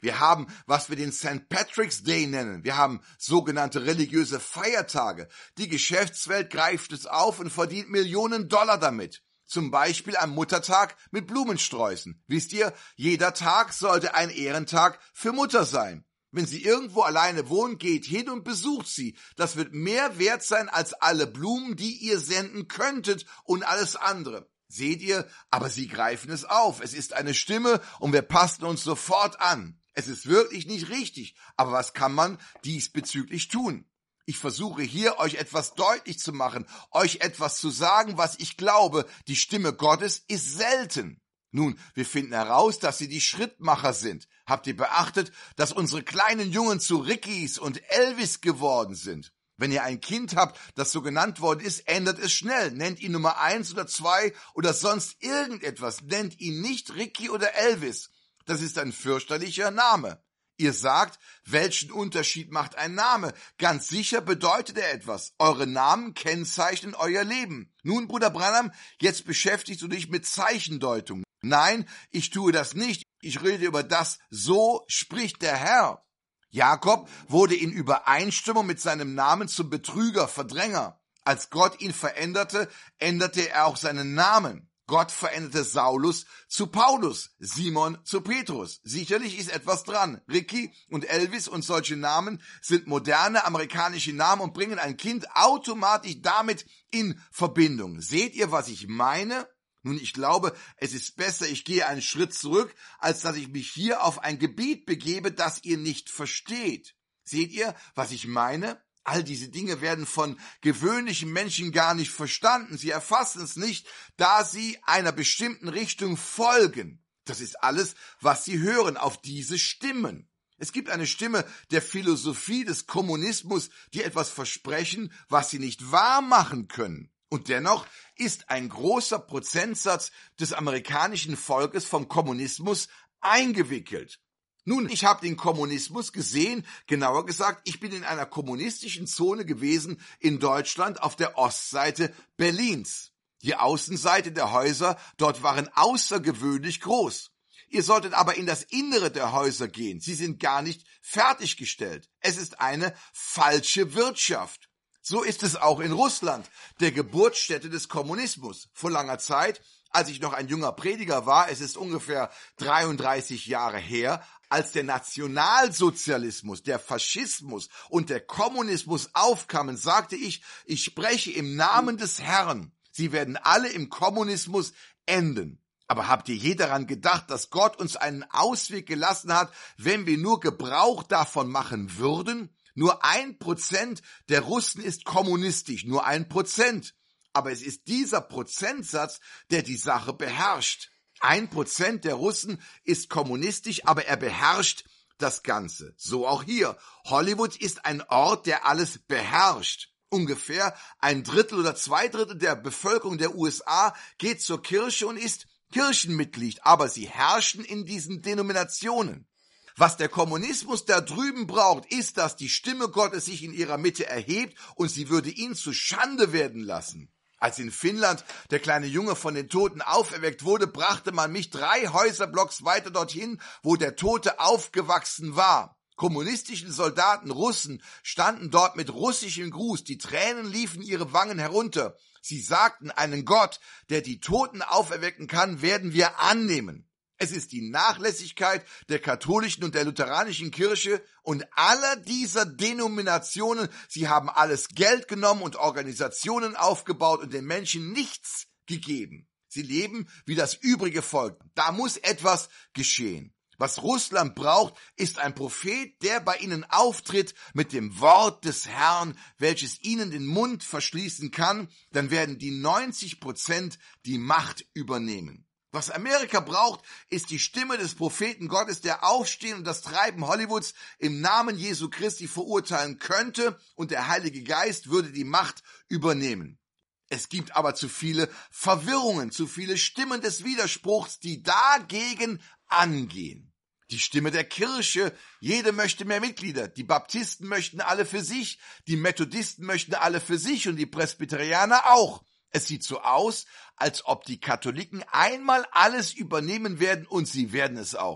[SPEAKER 1] Wir haben, was wir den Sankt Patrick's Day nennen. Wir haben sogenannte religiöse Feiertage. Die Geschäftswelt greift es auf und verdient Millionen Dollar damit. Zum Beispiel am Muttertag mit Blumensträußen. Wisst ihr, jeder Tag sollte ein Ehrentag für Mutter sein. Wenn sie irgendwo alleine wohnt, geht hin und besucht sie. Das wird mehr wert sein als alle Blumen, die ihr senden könntet und alles andere. Seht ihr? Aber sie greifen es auf. Es ist eine Stimme und wir passen uns sofort an. Es ist wirklich nicht richtig, aber was kann man diesbezüglich tun? Ich versuche hier, euch etwas deutlich zu machen, euch etwas zu sagen, was ich glaube, die Stimme Gottes ist selten. Nun, wir finden heraus, dass sie die Schrittmacher sind. Habt ihr beachtet, dass unsere kleinen Jungen zu Rickys und Elvis geworden sind? Wenn ihr ein Kind habt, das so genannt worden ist, ändert es schnell. Nennt ihn Nummer eins oder zwei oder sonst irgendetwas. Nennt ihn nicht Ricky oder Elvis. Das ist ein fürchterlicher Name. Ihr sagt, welchen Unterschied macht ein Name? Ganz sicher bedeutet er etwas. Eure Namen kennzeichnen euer Leben. Nun, Bruder Branham, jetzt beschäftigst du dich mit Zeichendeutung. Nein, ich tue das nicht. Ich rede über das, so spricht der Herr. Jakob wurde in Übereinstimmung mit seinem Namen zum Betrüger, Verdränger. Als Gott ihn veränderte, änderte er auch seinen Namen. Gott veränderte Saulus zu Paulus, Simon zu Petrus. Sicherlich ist etwas dran. Ricky und Elvis und solche Namen sind moderne amerikanische Namen und bringen ein Kind automatisch damit in Verbindung. Seht ihr, was ich meine? Nun, ich glaube, es ist besser, ich gehe einen Schritt zurück, als dass ich mich hier auf ein Gebiet begebe, das ihr nicht versteht. Seht ihr, was ich meine? All diese Dinge werden von gewöhnlichen Menschen gar nicht verstanden. Sie erfassen es nicht, da sie einer bestimmten Richtung folgen. Das ist alles, was sie hören, auf diese Stimmen. Es gibt eine Stimme der Philosophie des Kommunismus, die etwas versprechen, was sie nicht wahr machen können. Und dennoch ist ein großer Prozentsatz des amerikanischen Volkes vom Kommunismus eingewickelt. Nun, ich habe den Kommunismus gesehen, genauer gesagt, ich bin in einer kommunistischen Zone gewesen in Deutschland auf der Ostseite Berlins. Die Außenseite der Häuser dort waren außergewöhnlich groß. Ihr solltet aber in das Innere der Häuser gehen. Sie sind gar nicht fertiggestellt. Es ist eine falsche Wirtschaft. So ist es auch in Russland, der Geburtsstätte des Kommunismus. Vor langer Zeit, als ich noch ein junger Prediger war, es ist ungefähr dreiunddreißig Jahre her, als der Nationalsozialismus, der Faschismus und der Kommunismus aufkamen, sagte ich, ich spreche im Namen des Herrn. Sie werden alle im Kommunismus enden. Aber habt ihr je daran gedacht, dass Gott uns einen Ausweg gelassen hat, wenn wir nur Gebrauch davon machen würden? Nur ein Prozent der Russen ist kommunistisch, nur ein Prozent. Aber es ist dieser Prozentsatz, der die Sache beherrscht. Ein Prozent der Russen ist kommunistisch, aber er beherrscht das Ganze. So auch hier. Hollywood ist ein Ort, der alles beherrscht. Ungefähr ein Drittel oder zwei Drittel der Bevölkerung der U S A geht zur Kirche und ist Kirchenmitglied, aber sie herrschen in diesen Denominationen. Was der Kommunismus da drüben braucht, ist, dass die Stimme Gottes sich in ihrer Mitte erhebt und sie würde ihn zu Schande werden lassen. Als in Finnland der kleine Junge von den Toten auferweckt wurde, brachte man mich drei Häuserblocks weiter dorthin, wo der Tote aufgewachsen war. Kommunistischen Soldaten, Russen, standen dort mit russischem Gruß, die Tränen liefen ihre Wangen herunter. Sie sagten, einen Gott, der die Toten auferwecken kann, werden wir annehmen. Es ist die Nachlässigkeit der katholischen und der lutheranischen Kirche und aller dieser Denominationen. Sie haben alles Geld genommen und Organisationen aufgebaut und den Menschen nichts gegeben. Sie leben wie das übrige Volk. Da muss etwas geschehen. Was Russland braucht, ist ein Prophet, der bei ihnen auftritt mit dem Wort des Herrn, welches ihnen den Mund verschließen kann. Dann werden die neunzig Prozent die Macht übernehmen. Was Amerika braucht, ist die Stimme des Propheten Gottes, der aufstehen und das Treiben Hollywoods im Namen Jesu Christi verurteilen könnte, und der Heilige Geist würde die Macht übernehmen. Es gibt aber zu viele Verwirrungen, zu viele Stimmen des Widerspruchs, die dagegen angehen. Die Stimme der Kirche, jede möchte mehr Mitglieder, die Baptisten möchten alle für sich, die Methodisten möchten alle für sich und die Presbyterianer auch. Es sieht so aus, als ob die Katholiken einmal alles übernehmen werden und sie werden es auch.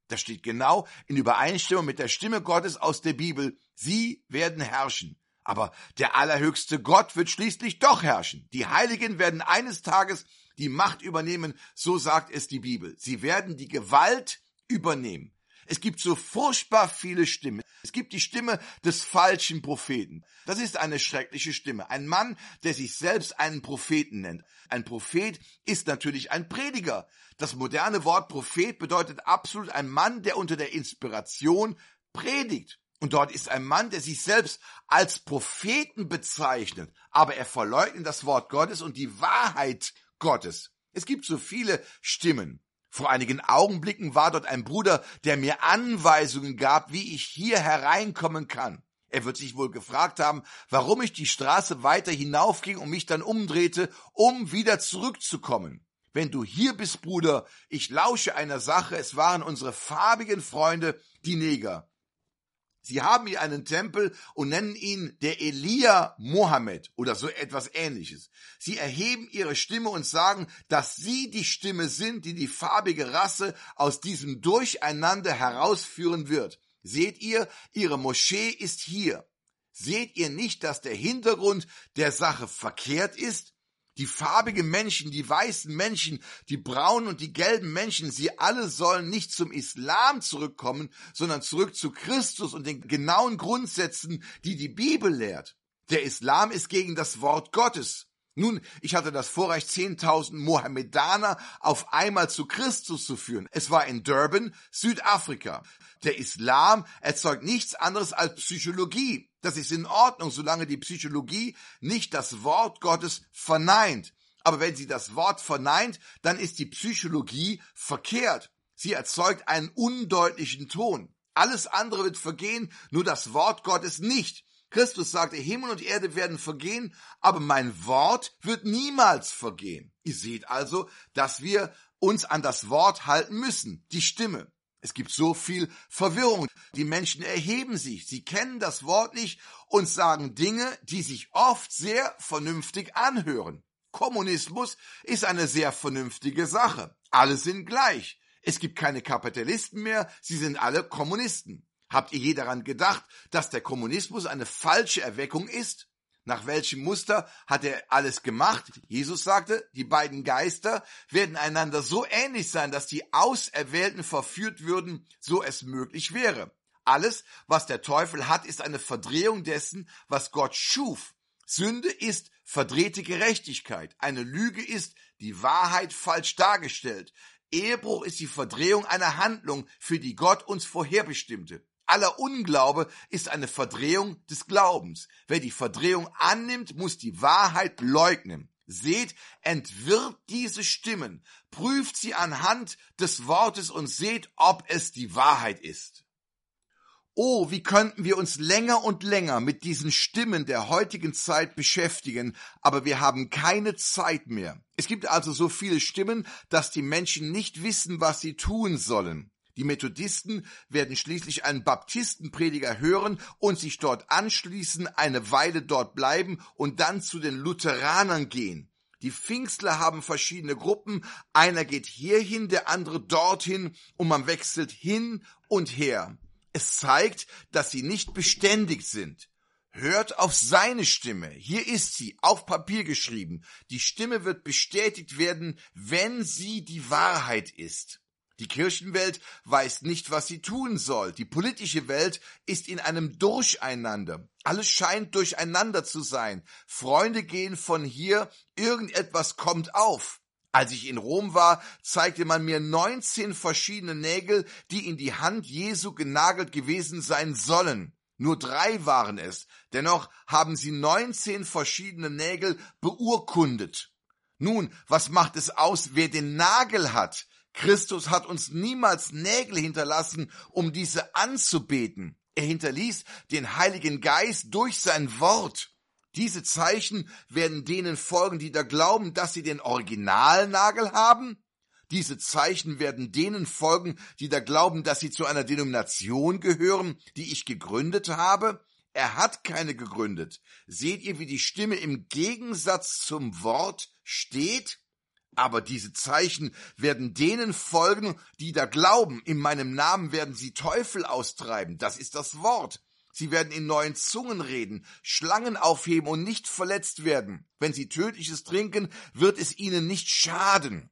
[SPEAKER 1] Das steht genau in Übereinstimmung mit der Stimme Gottes aus der Bibel. Sie werden herrschen. Aber der allerhöchste Gott wird schließlich doch herrschen. Die Heiligen werden eines Tages die Macht übernehmen, so sagt es die Bibel. Sie werden die Gewalt übernehmen. Es gibt so furchtbar viele Stimmen. Es gibt die Stimme des falschen Propheten. Das ist eine schreckliche Stimme. Ein Mann, der sich selbst einen Propheten nennt. Ein Prophet ist natürlich ein Prediger. Das moderne Wort Prophet bedeutet absolut ein Mann, der unter der Inspiration predigt. Und dort ist ein Mann, der sich selbst als Propheten bezeichnet. Aber er verleugnet das Wort Gottes und die Wahrheit Gottes. Es gibt so viele Stimmen. Vor einigen Augenblicken war dort ein Bruder, der mir Anweisungen gab, wie ich hier hereinkommen kann. Er wird sich wohl gefragt haben, warum ich die Straße weiter hinaufging und mich dann umdrehte, um wieder zurückzukommen. Wenn du hier bist, Bruder, ich lausche einer Sache, es waren unsere farbigen Freunde, die Neger. Sie haben hier einen Tempel und nennen ihn der Elia Mohammed oder so etwas Ähnliches. Sie erheben ihre Stimme und sagen, dass sie die Stimme sind, die die farbige Rasse aus diesem Durcheinander herausführen wird. Seht ihr, ihre Moschee ist hier. Seht ihr nicht, dass der Hintergrund der Sache verkehrt ist? Die farbigen Menschen, die weißen Menschen, die braunen und die gelben Menschen, sie alle sollen nicht zum Islam zurückkommen, sondern zurück zu Christus und den genauen Grundsätzen, die die Bibel lehrt. Der Islam ist gegen das Wort Gottes. Nun, ich hatte das Vorrecht, zehntausend Mohammedaner auf einmal zu Christus zu führen. Es war in Durban, Südafrika. Der Islam erzeugt nichts anderes als Psychologie. Das ist in Ordnung, solange die Psychologie nicht das Wort Gottes verneint. Aber wenn sie das Wort verneint, dann ist die Psychologie verkehrt. Sie erzeugt einen undeutlichen Ton. Alles andere wird vergehen, nur das Wort Gottes nicht. Christus sagte, Himmel und Erde werden vergehen, aber mein Wort wird niemals vergehen. Ihr seht also, dass wir uns an das Wort halten müssen, die Stimme. Es gibt so viel Verwirrung. Die Menschen erheben sich, sie kennen das Wort nicht und sagen Dinge, die sich oft sehr vernünftig anhören. Kommunismus ist eine sehr vernünftige Sache. Alle sind gleich. Es gibt keine Kapitalisten mehr, sie sind alle Kommunisten. Habt ihr je daran gedacht, dass der Kommunismus eine falsche Erweckung ist? Nach welchem Muster hat er alles gemacht? Jesus sagte, die beiden Geister werden einander so ähnlich sein, dass die Auserwählten verführt würden, so es möglich wäre. Alles, was der Teufel hat, ist eine Verdrehung dessen, was Gott schuf. Sünde ist verdrehte Gerechtigkeit. Eine Lüge ist die Wahrheit falsch dargestellt. Ehebruch ist die Verdrehung einer Handlung, für die Gott uns vorherbestimmte. Aller Unglaube ist eine Verdrehung des Glaubens. Wer die Verdrehung annimmt, muss die Wahrheit leugnen. Seht, entwirrt diese Stimmen, prüft sie anhand des Wortes und seht, ob es die Wahrheit ist. Oh, wie könnten wir uns länger und länger mit diesen Stimmen der heutigen Zeit beschäftigen, aber wir haben keine Zeit mehr. Es gibt also so viele Stimmen, dass die Menschen nicht wissen, was sie tun sollen. Die Methodisten werden schließlich einen Baptistenprediger hören und sich dort anschließen, eine Weile dort bleiben und dann zu den Lutheranern gehen. Die Pfingstler haben verschiedene Gruppen, einer geht hierhin, der andere dorthin und man wechselt hin und her. Es zeigt, dass sie nicht beständig sind. Hört auf seine Stimme. Hier ist sie, auf Papier geschrieben. Die Stimme wird bestätigt werden, wenn sie die Wahrheit ist. Die Kirchenwelt weiß nicht, was sie tun soll. Die politische Welt ist in einem Durcheinander. Alles scheint durcheinander zu sein. Freunde gehen von hier, irgendetwas kommt auf. Als ich in Rom war, zeigte man mir neunzehn verschiedene Nägel, die in die Hand Jesu genagelt gewesen sein sollen. Nur drei waren es. Dennoch haben sie neunzehn verschiedene Nägel beurkundet. Nun, was macht es aus, wer den Nagel hat? Christus hat uns niemals Nägel hinterlassen, um diese anzubeten. Er hinterließ den Heiligen Geist durch sein Wort. Diese Zeichen werden denen folgen, die da glauben, dass sie den Originalnagel haben. Diese Zeichen werden denen folgen, die da glauben, dass sie zu einer Denomination gehören, die ich gegründet habe. Er hat keine gegründet. Seht ihr, wie die Stimme im Gegensatz zum Wort steht? Aber diese Zeichen werden denen folgen, die da glauben. In meinem Namen werden sie Teufel austreiben. Das ist das Wort. Sie werden in neuen Zungen reden, Schlangen aufheben und nicht verletzt werden. Wenn sie Tödliches trinken, wird es ihnen nicht schaden.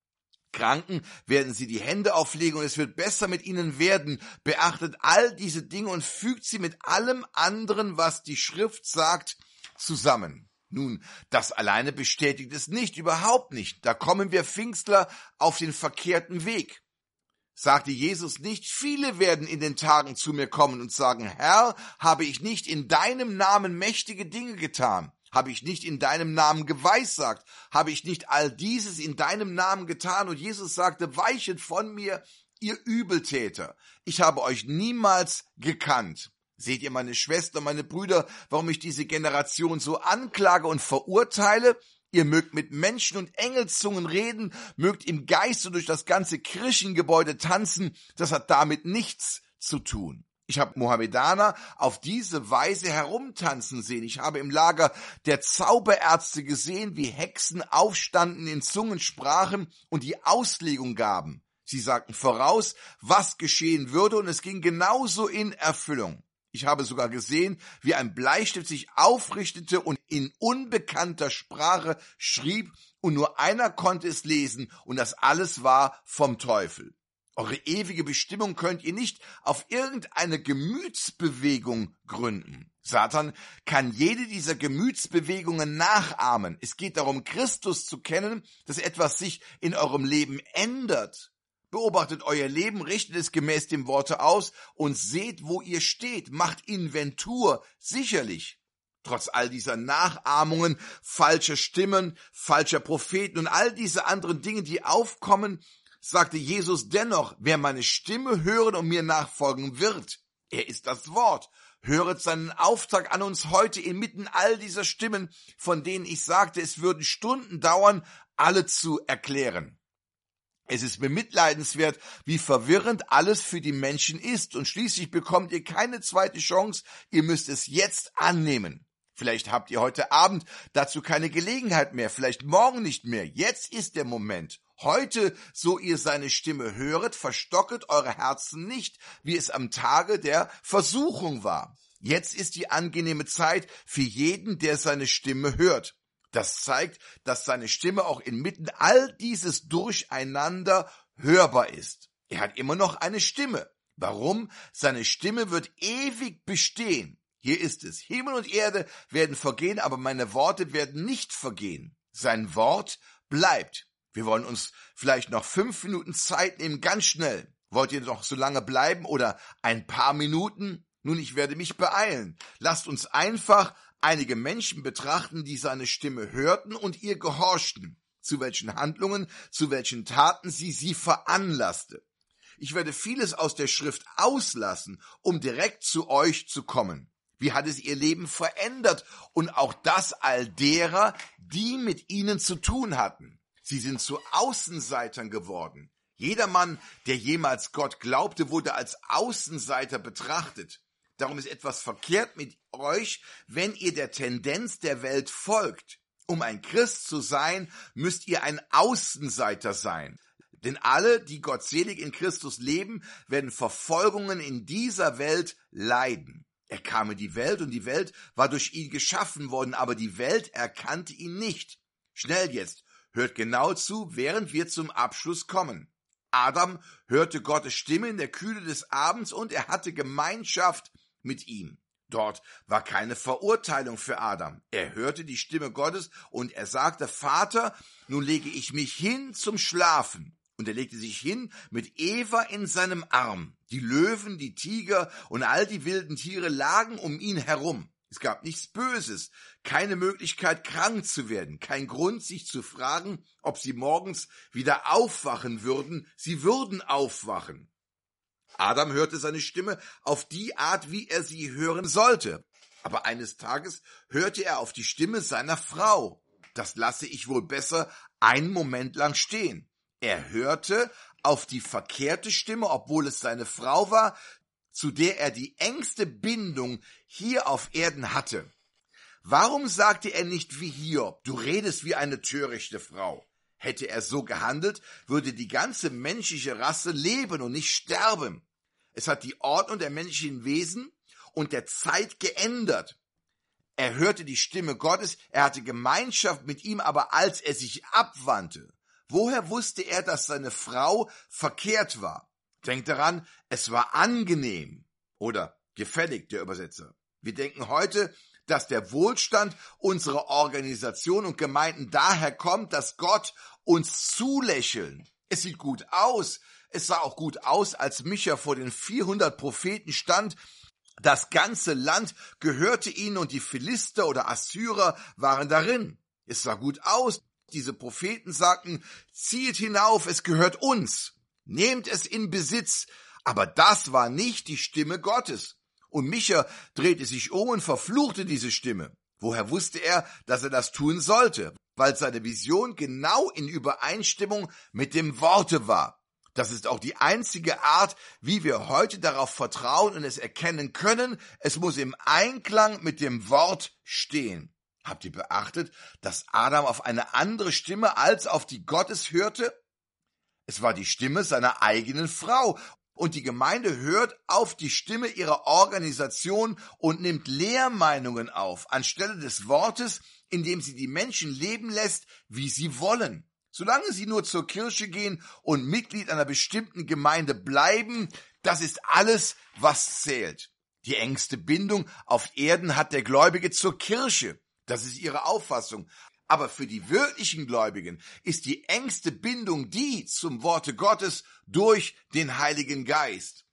[SPEAKER 1] Kranken werden sie die Hände auflegen und es wird besser mit ihnen werden. Beachtet all diese Dinge und fügt sie mit allem anderen, was die Schrift sagt, zusammen. Nun, das alleine bestätigt es nicht, überhaupt nicht. Da kommen wir Pfingstler auf den verkehrten Weg. Sagte Jesus nicht, viele werden in den Tagen zu mir kommen und sagen, Herr, habe ich nicht in deinem Namen mächtige Dinge getan? Habe ich nicht in deinem Namen geweissagt? Habe ich nicht all dieses in deinem Namen getan? Und Jesus sagte, weichet von mir, ihr Übeltäter. Ich habe euch niemals gekannt. Seht ihr, meine Schwester, meine Brüder, warum ich diese Generation so anklage und verurteile? Ihr mögt mit Menschen- und Engelzungen reden, mögt im Geiste durch das ganze Kirchengebäude tanzen. Das hat damit nichts zu tun. Ich habe Mohammedaner auf diese Weise herumtanzen sehen. Ich habe im Lager der Zauberärzte gesehen, wie Hexen aufstanden, in Zungen sprachen und die Auslegung gaben. Sie sagten voraus, was geschehen würde, und es ging genauso in Erfüllung. Ich habe sogar gesehen, wie ein Bleistift sich aufrichtete und in unbekannter Sprache schrieb, und nur einer konnte es lesen, und das alles war vom Teufel. Eure ewige Bestimmung könnt ihr nicht auf irgendeine Gemütsbewegung gründen. Satan kann jede dieser Gemütsbewegungen nachahmen. Es geht darum, Christus zu kennen, dass etwas sich in eurem Leben ändert. Beobachtet euer Leben, richtet es gemäß dem Worte aus und seht, wo ihr steht. Macht Inventur, sicherlich. Trotz all dieser Nachahmungen, falscher Stimmen, falscher Propheten und all diese anderen Dinge, die aufkommen, sagte Jesus dennoch, wer meine Stimme hören und mir nachfolgen wird, er ist das Wort. Höret seinen Auftrag an uns heute inmitten all dieser Stimmen, von denen ich sagte, es würden Stunden dauern, alle zu erklären. Es ist bemitleidenswert, wie verwirrend alles für die Menschen ist, und schließlich bekommt ihr keine zweite Chance, ihr müsst es jetzt annehmen. Vielleicht habt ihr heute Abend dazu keine Gelegenheit mehr, vielleicht morgen nicht mehr. Jetzt ist der Moment. Heute, so ihr seine Stimme höret, verstocket eure Herzen nicht, wie es am Tage der Versuchung war. Jetzt ist die angenehme Zeit für jeden, der seine Stimme hört. Das zeigt, dass seine Stimme auch inmitten all dieses Durcheinander hörbar ist. Er hat immer noch eine Stimme. Warum? Seine Stimme wird ewig bestehen. Hier ist es. Himmel und Erde werden vergehen, aber meine Worte werden nicht vergehen. Sein Wort bleibt. Wir wollen uns vielleicht noch fünf Minuten Zeit nehmen, ganz schnell. Wollt ihr noch so lange bleiben oder ein paar Minuten? Nun, ich werde mich beeilen. Lasst uns einfach einige Menschen betrachten, die seine Stimme hörten und ihr gehorchten, zu welchen Handlungen, zu welchen Taten sie sie veranlasste. Ich werde vieles aus der Schrift auslassen, um direkt zu euch zu kommen. Wie hat es ihr Leben verändert? Und auch das all derer, die mit ihnen zu tun hatten. Sie sind zu Außenseitern geworden. Jedermann, der jemals Gott glaubte, wurde als Außenseiter betrachtet. Darum ist etwas verkehrt mit euch, wenn ihr der Tendenz der Welt folgt. Um ein Christ zu sein, müsst ihr ein Außenseiter sein. Denn alle, die gottselig in Christus leben, werden Verfolgungen in dieser Welt leiden. Er kam in die Welt und die Welt war durch ihn geschaffen worden, aber die Welt erkannte ihn nicht. Schnell jetzt, hört genau zu, während wir zum Abschluss kommen. Adam hörte Gottes Stimme in der Kühle des Abends und er hatte Gemeinschaft mit ihm. Dort war keine Verurteilung für Adam. Er hörte die Stimme Gottes und er sagte, Vater, nun lege ich mich hin zum Schlafen. Und er legte sich hin mit Eva in seinem Arm. Die Löwen, die Tiger und all die wilden Tiere lagen um ihn herum. Es gab nichts Böses, keine Möglichkeit, krank zu werden, kein Grund, sich zu fragen, ob sie morgens wieder aufwachen würden. Sie würden aufwachen. Adam hörte seine Stimme auf die Art, wie er sie hören sollte. Aber eines Tages hörte er auf die Stimme seiner Frau. Das lasse ich wohl besser einen Moment lang stehen. Er hörte auf die verkehrte Stimme, obwohl es seine Frau war, zu der er die engste Bindung hier auf Erden hatte. Warum sagte er nicht wie Hiob, du redest wie eine törichte Frau? Hätte er so gehandelt, würde die ganze menschliche Rasse leben und nicht sterben. Es hat die Ordnung der menschlichen Wesen und der Zeit geändert. Er hörte die Stimme Gottes, er hatte Gemeinschaft mit ihm, aber als er sich abwandte, woher wusste er, dass seine Frau verkehrt war? Denkt daran, es war angenehm oder gefällig, der Übersetzer. Wir denken heute, dass der Wohlstand unserer Organisation und Gemeinden daher kommt, dass Gott uns zulächeln. Es sieht gut aus. Es sah auch gut aus, als Micha vor den vierhundert Propheten stand. Das ganze Land gehörte ihnen und die Philister oder Assyrer waren darin. Es sah gut aus. Diese Propheten sagten, zieht hinauf, es gehört uns. Nehmt es in Besitz. Aber das war nicht die Stimme Gottes. Und Micha drehte sich um und verfluchte diese Stimme. Woher wusste er, dass er das tun sollte? Weil seine Vision genau in Übereinstimmung mit dem Worte war. Das ist auch die einzige Art, wie wir heute darauf vertrauen und es erkennen können. Es muss im Einklang mit dem Wort stehen. Habt ihr beachtet, dass Adam auf eine andere Stimme als auf die Gottes hörte? Es war die Stimme seiner eigenen Frau. Und die Gemeinde hört auf die Stimme ihrer Organisation und nimmt Lehrmeinungen auf, anstelle des Wortes, indem sie die Menschen leben lässt, wie sie wollen. Solange sie nur zur Kirche gehen und Mitglied einer bestimmten Gemeinde bleiben, das ist alles, was zählt. Die engste Bindung auf Erden hat der Gläubige zur Kirche. Das ist ihre Auffassung. Aber für die wirklichen Gläubigen ist die engste Bindung die zum Worte Gottes durch den Heiligen Geist.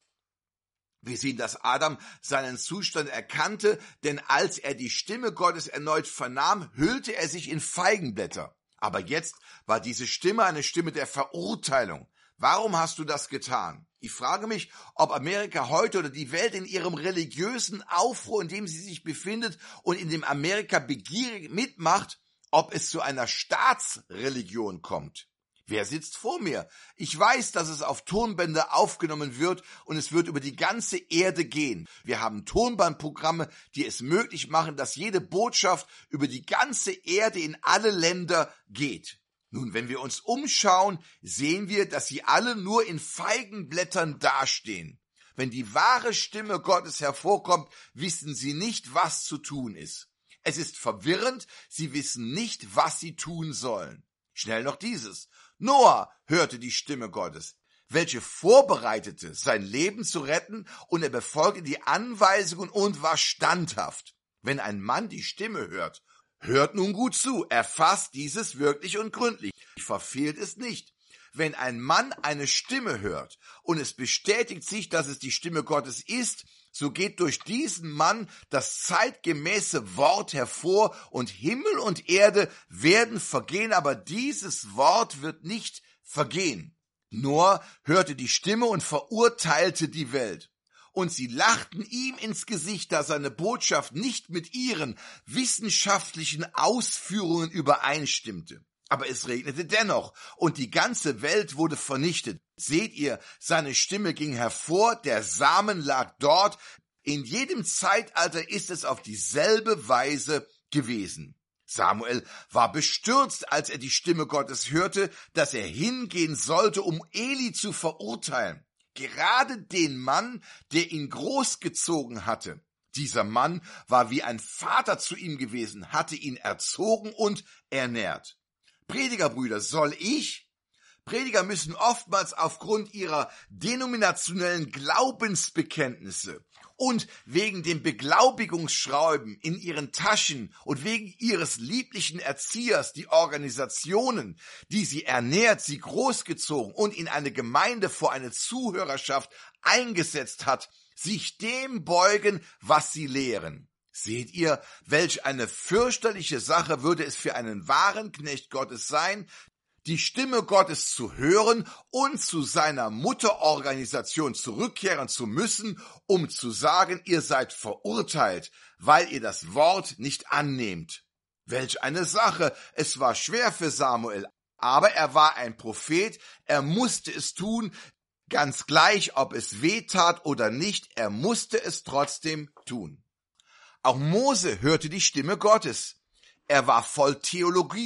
[SPEAKER 1] Wir sehen, dass Adam seinen Zustand erkannte, denn als er die Stimme Gottes erneut vernahm, hüllte er sich in Feigenblätter. Aber jetzt war diese Stimme eine Stimme der Verurteilung. Warum hast du das getan? Ich frage mich, ob Amerika heute oder die Welt in ihrem religiösen Aufruhr, in dem sie sich befindet und in dem Amerika begierig mitmacht, ob es zu einer Staatsreligion kommt. Wer sitzt vor mir? Ich weiß, dass es auf Tonbänder aufgenommen wird und es wird über die ganze Erde gehen. Wir haben Tonbandprogramme, die es möglich machen, dass jede Botschaft über die ganze Erde in alle Länder geht. Nun, wenn wir uns umschauen, sehen wir, dass sie alle nur in Feigenblättern dastehen. Wenn die wahre Stimme Gottes hervorkommt, wissen sie nicht, was zu tun ist. Es ist verwirrend, sie wissen nicht, was sie tun sollen. Schnell noch dieses. Noah hörte die Stimme Gottes, welche vorbereitete, sein Leben zu retten, und er befolgte die Anweisungen und war standhaft. Wenn ein Mann die Stimme hört, hört nun gut zu, erfasst dieses wirklich und gründlich, verfehlt es nicht. Wenn ein Mann eine Stimme hört und es bestätigt sich, dass es die Stimme Gottes ist, so geht durch diesen Mann das zeitgemäße Wort hervor und Himmel und Erde werden vergehen, aber dieses Wort wird nicht vergehen. Noah hörte die Stimme und verurteilte die Welt. Und sie lachten ihm ins Gesicht, da seine Botschaft nicht mit ihren wissenschaftlichen Ausführungen übereinstimmte. Aber es regnete dennoch und die ganze Welt wurde vernichtet. Seht ihr, seine Stimme ging hervor, der Samen lag dort. In jedem Zeitalter ist es auf dieselbe Weise gewesen. Samuel war bestürzt, als er die Stimme Gottes hörte, dass er hingehen sollte, um Eli zu verurteilen. Gerade den Mann, der ihn großgezogen hatte. Dieser Mann war wie ein Vater zu ihm gewesen, hatte ihn erzogen und ernährt. Predigerbrüder, soll ich? Prediger müssen oftmals aufgrund ihrer denominationellen Glaubensbekenntnisse und wegen den Beglaubigungsschrauben in ihren Taschen und wegen ihres lieblichen Erziehers die Organisationen, die sie ernährt, sie großgezogen und in eine Gemeinde vor eine Zuhörerschaft eingesetzt hat, sich dem beugen, was sie lehren. Seht ihr, welch eine fürchterliche Sache würde es für einen wahren Knecht Gottes sein, die Stimme Gottes zu hören und zu seiner Mutterorganisation zurückkehren zu müssen, um zu sagen, ihr seid verurteilt, weil ihr das Wort nicht annehmt. Welch eine Sache! Es war schwer für Samuel, aber er war ein Prophet, er musste es tun, ganz gleich, ob es weh tat oder nicht, er musste es trotzdem tun. Auch Mose hörte die Stimme Gottes. Er war voll Theologie.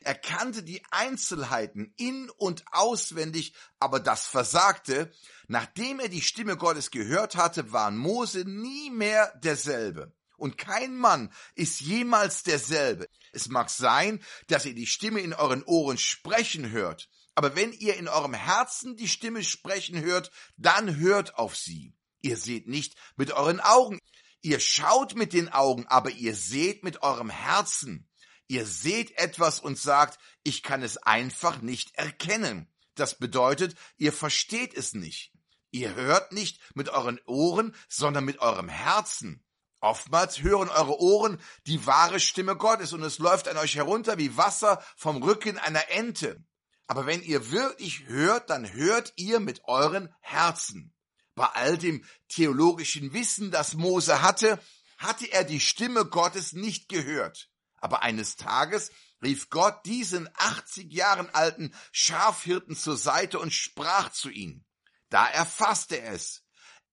[SPEAKER 1] Er kannte die Einzelheiten in- und auswendig, aber das versagte. Nachdem er die Stimme Gottes gehört hatte, war Mose nie mehr derselbe. Und kein Mann ist jemals derselbe. Es mag sein, dass ihr die Stimme in euren Ohren sprechen hört. Aber wenn ihr in eurem Herzen die Stimme sprechen hört, dann hört auf sie. Ihr seht nicht mit euren Augen. Ihr schaut mit den Augen, aber ihr seht mit eurem Herzen. Ihr seht etwas und sagt, ich kann es einfach nicht erkennen. Das bedeutet, ihr versteht es nicht. Ihr hört nicht mit euren Ohren, sondern mit eurem Herzen. Oftmals hören eure Ohren die wahre Stimme Gottes und es läuft an euch herunter wie Wasser vom Rücken einer Ente. Aber wenn ihr wirklich hört, dann hört ihr mit euren Herzen. Bei all dem theologischen Wissen, das Mose hatte, hatte er die Stimme Gottes nicht gehört. Aber eines Tages rief Gott diesen achtzig Jahren alten Schafhirten zur Seite und sprach zu ihm. Da erfasste er es.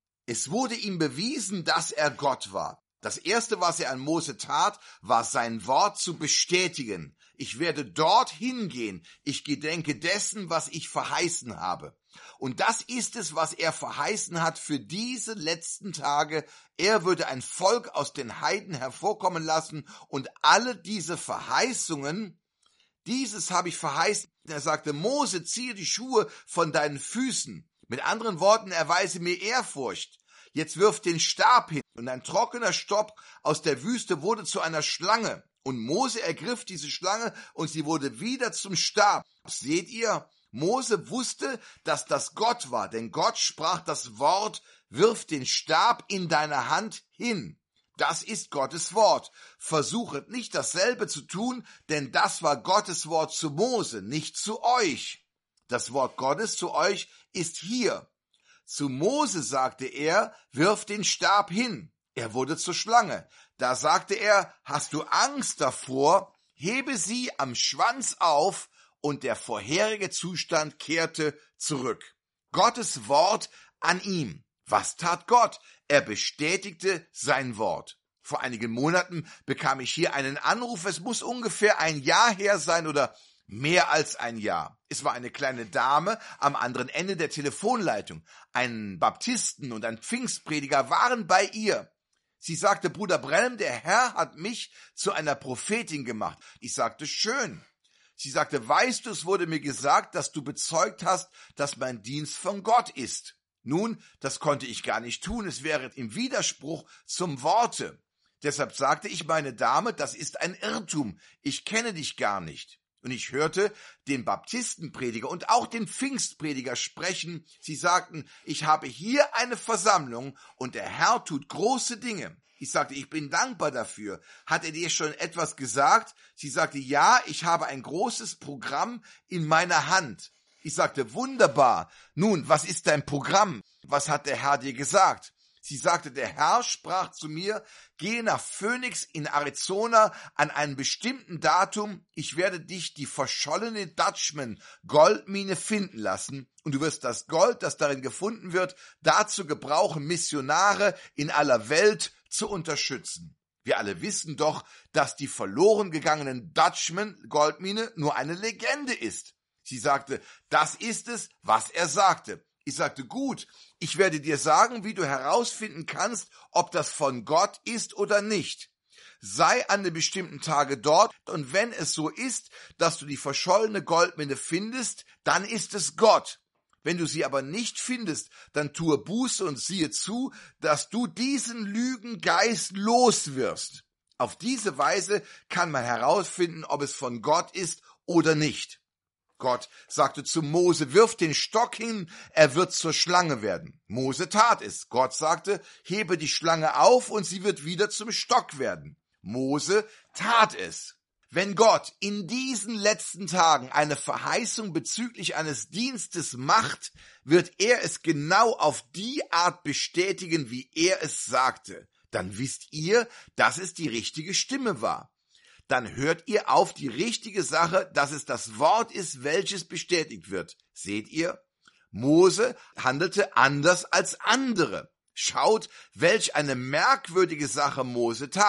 [SPEAKER 1] Es wurde ihm bewiesen, dass er Gott war. Das Erste, was er an Mose tat, war sein Wort zu bestätigen. Ich werde dorthin gehen. Ich gedenke dessen, was ich verheißen habe. Und das ist es, was er verheißen hat für diese letzten Tage. Er würde ein Volk aus den Heiden hervorkommen lassen und alle diese Verheißungen, dieses habe ich verheißen. Er sagte, Mose, ziehe die Schuhe von deinen Füßen. Mit anderen Worten, erweise mir Ehrfurcht. Jetzt wirf den Stab hin. Und ein trockener Stock aus der Wüste wurde zu einer Schlange. Und Mose ergriff diese Schlange und sie wurde wieder zum Stab. Seht ihr? Mose wusste, dass das Gott war, denn Gott sprach das Wort, wirf den Stab in deine Hand hin. Das ist Gottes Wort. Versuchet nicht dasselbe zu tun, denn das war Gottes Wort zu Mose, nicht zu euch. Das Wort Gottes zu euch ist hier. Zu Mose sagte er, wirf den Stab hin. Er wurde zur Schlange. Da sagte er, hast du Angst davor? Hebe sie am Schwanz auf. Und der vorherige Zustand kehrte zurück. Gottes Wort an ihm. Was tat Gott? Er bestätigte sein Wort. Vor einigen Monaten bekam ich hier einen Anruf. Es muss ungefähr ein Jahr her sein oder mehr als ein Jahr. Es war eine kleine Dame am anderen Ende der Telefonleitung. Ein Baptisten und ein Pfingstprediger waren bei ihr. Sie sagte, Bruder Branham, der Herr hat mich zu einer Prophetin gemacht. Ich sagte, schön. Sie sagte, weißt du, es wurde mir gesagt, dass du bezeugt hast, dass mein Dienst von Gott ist. Nun, das konnte ich gar nicht tun, es wäre im Widerspruch zum Worte. Deshalb sagte ich, meine Dame, das ist ein Irrtum, ich kenne dich gar nicht. Und ich hörte den Baptistenprediger und auch den Pfingstprediger sprechen. Sie sagten, ich habe hier eine Versammlung und der Herr tut große Dinge. Ich sagte, ich bin dankbar dafür. Hat er dir schon etwas gesagt? Sie sagte, ja, ich habe ein großes Programm in meiner Hand. Ich sagte, wunderbar. Nun, was ist dein Programm? Was hat der Herr dir gesagt? Sie sagte, der Herr sprach zu mir, gehe nach Phoenix in Arizona an einem bestimmten Datum. Ich werde dich die verschollene Dutchman Goldmine finden lassen und du wirst das Gold, das darin gefunden wird, dazu gebrauchen, Missionare in aller Welt zu unterstützen. Wir alle wissen doch, dass die verloren gegangenen Dutchman Goldmine nur eine Legende ist. Sie sagte, das ist es, was er sagte. Ich sagte, gut, ich werde dir sagen, wie du herausfinden kannst, ob das von Gott ist oder nicht. Sei an einem bestimmten Tage dort und wenn es so ist, dass du die verschollene Goldmine findest, dann ist es Gott. Wenn du sie aber nicht findest, dann tue Buße und siehe zu, dass du diesen Lügengeist los wirst. Auf diese Weise kann man herausfinden, ob es von Gott ist oder nicht. Gott sagte zu Mose, wirf den Stock hin, er wird zur Schlange werden. Mose tat es. Gott sagte, hebe die Schlange auf und sie wird wieder zum Stock werden. Mose tat es. Wenn Gott in diesen letzten Tagen eine Verheißung bezüglich eines Dienstes macht, wird er es genau auf die Art bestätigen, wie er es sagte. Dann wisst ihr, dass es die richtige Stimme war. Dann hört ihr auf die richtige Sache, dass es das Wort ist, welches bestätigt wird. Seht ihr? Mose handelte anders als andere. Schaut, welch eine merkwürdige Sache Mose tat.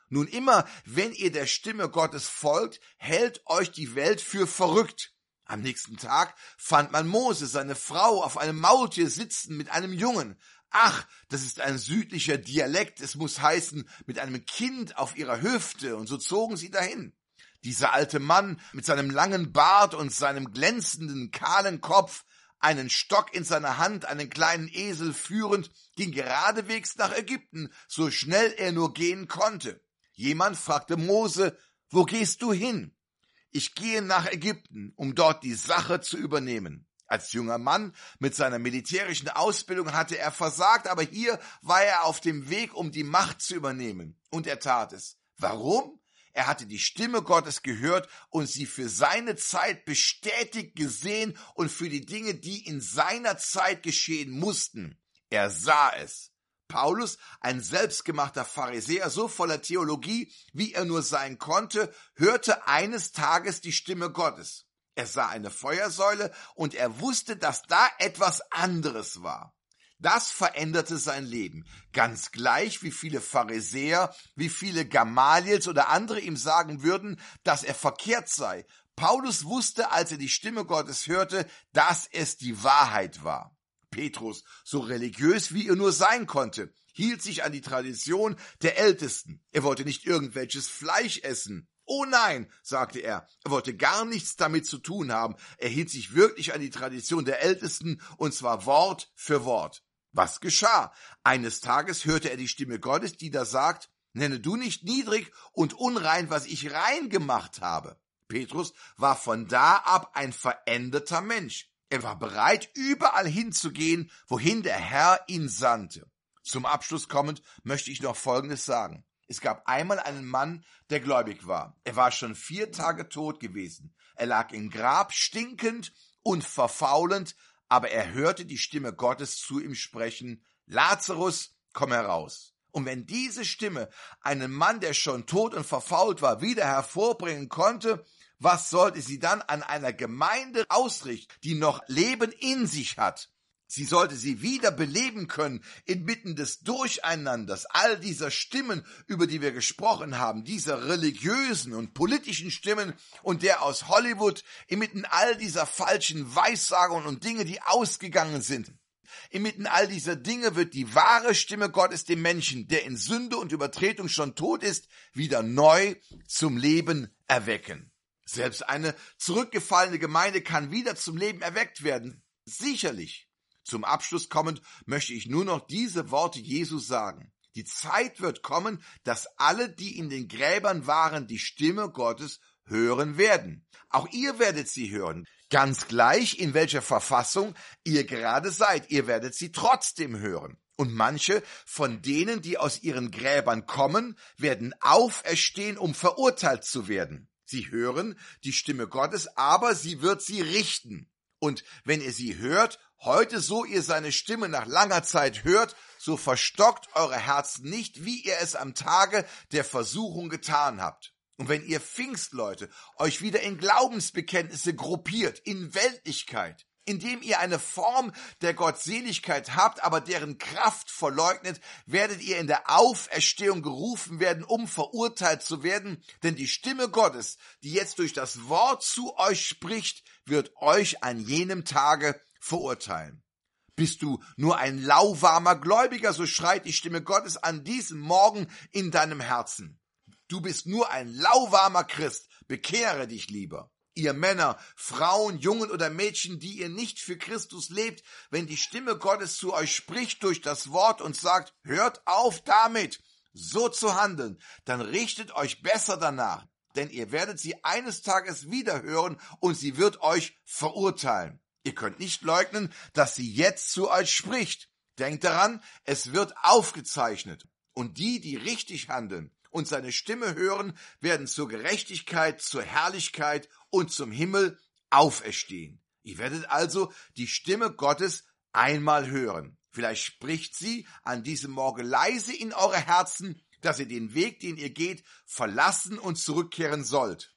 [SPEAKER 1] Nun immer, wenn ihr der Stimme Gottes folgt, hält euch die Welt für verrückt. Am nächsten Tag fand man Mose, seine Frau, auf einem Maultier sitzen mit einem Jungen. Ach, das ist ein südlicher Dialekt, es muss heißen, mit einem Kind auf ihrer Hüfte, und so zogen sie dahin. Dieser alte Mann mit seinem langen Bart und seinem glänzenden, kahlen Kopf, einen Stock in seiner Hand, einen kleinen Esel führend, ging geradewegs nach Ägypten, so schnell er nur gehen konnte. Jemand fragte Mose, wo gehst du hin? Ich gehe nach Ägypten, um dort die Sache zu übernehmen. Als junger Mann mit seiner militärischen Ausbildung hatte er versagt, aber hier war er auf dem Weg, um die Macht zu übernehmen. Und er tat es. Warum? Er hatte die Stimme Gottes gehört und sie für seine Zeit bestätigt gesehen und für die Dinge, die in seiner Zeit geschehen mussten. Er sah es. Paulus, ein selbstgemachter Pharisäer, so voller Theologie, wie er nur sein konnte, hörte eines Tages die Stimme Gottes. Er sah eine Feuersäule und er wusste, dass da etwas anderes war. Das veränderte sein Leben, ganz gleich wie viele Pharisäer, wie viele Gamaliels oder andere ihm sagen würden, dass er verkehrt sei. Paulus wusste, als er die Stimme Gottes hörte, dass es die Wahrheit war. Petrus, so religiös wie er nur sein konnte, hielt sich an die Tradition der Ältesten. Er wollte nicht irgendwelches Fleisch essen. Oh nein, sagte er, er wollte gar nichts damit zu tun haben. Er hielt sich wirklich an die Tradition der Ältesten, und zwar Wort für Wort. Was geschah? Eines Tages hörte er die Stimme Gottes, die da sagt, nenne du nicht niedrig und unrein, was ich rein gemacht habe. Petrus war von da ab ein veränderter Mensch. Er war bereit, überall hinzugehen, wohin der Herr ihn sandte. Zum Abschluss kommend möchte ich noch Folgendes sagen. Es gab einmal einen Mann, der gläubig war. Er war schon vier Tage tot gewesen. Er lag im Grab, stinkend und verfaulend, aber er hörte die Stimme Gottes zu ihm sprechen, Lazarus, komm heraus. Und wenn diese Stimme einen Mann, der schon tot und verfault war, wieder hervorbringen konnte, was sollte sie dann an einer Gemeinde ausrichten, die noch Leben in sich hat? Sie sollte sie wieder beleben können inmitten des Durcheinanders all dieser Stimmen, über die wir gesprochen haben, dieser religiösen und politischen Stimmen und der aus Hollywood, inmitten all dieser falschen Weissagungen und Dinge, die ausgegangen sind. Inmitten all dieser Dinge wird die wahre Stimme Gottes dem Menschen, der in Sünde und Übertretung schon tot ist, wieder neu zum Leben erwecken. Selbst eine zurückgefallene Gemeinde kann wieder zum Leben erweckt werden. Sicherlich. Zum Abschluss kommend möchte ich nur noch diese Worte Jesus sagen. Die Zeit wird kommen, dass alle, die in den Gräbern waren, die Stimme Gottes hören werden. Auch ihr werdet sie hören. Ganz gleich, in welcher Verfassung ihr gerade seid. Ihr werdet sie trotzdem hören. Und manche von denen, die aus ihren Gräbern kommen, werden auferstehen, um verurteilt zu werden. Sie hören die Stimme Gottes, aber sie wird sie richten. Und wenn ihr sie hört, heute so ihr seine Stimme nach langer Zeit hört, so verstockt eure Herzen nicht, wie ihr es am Tage der Versuchung getan habt. Und wenn ihr Pfingstleute euch wieder in Glaubensbekenntnisse gruppiert, in Weltlichkeit, indem ihr eine Form der Gottseligkeit habt, aber deren Kraft verleugnet, werdet ihr in der Auferstehung gerufen werden, um verurteilt zu werden, denn die Stimme Gottes, die jetzt durch das Wort zu euch spricht, wird euch an jenem Tage verurteilen. Bist du nur ein lauwarmer Gläubiger, so schreit die Stimme Gottes an diesem Morgen in deinem Herzen. Du bist nur ein lauwarmer Christ, bekehre dich lieber. Ihr Männer, Frauen, Jungen oder Mädchen, die ihr nicht für Christus lebt, wenn die Stimme Gottes zu euch spricht durch das Wort und sagt, hört auf damit, so zu handeln, dann richtet euch besser danach, denn ihr werdet sie eines Tages wieder hören und sie wird euch verurteilen. Ihr könnt nicht leugnen, dass sie jetzt zu euch spricht. Denkt daran, es wird aufgezeichnet. Und die, die richtig handeln und seine Stimme hören, werden zur Gerechtigkeit, zur Herrlichkeit und zum Himmel auferstehen. Ihr werdet also die Stimme Gottes einmal hören. Vielleicht spricht sie an diesem Morgen leise in eure Herzen, dass ihr den Weg, den ihr geht, verlassen und zurückkehren sollt.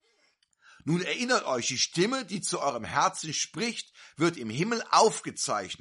[SPEAKER 1] Nun erinnert euch, die Stimme, die zu eurem Herzen spricht, wird im Himmel aufgezeichnet.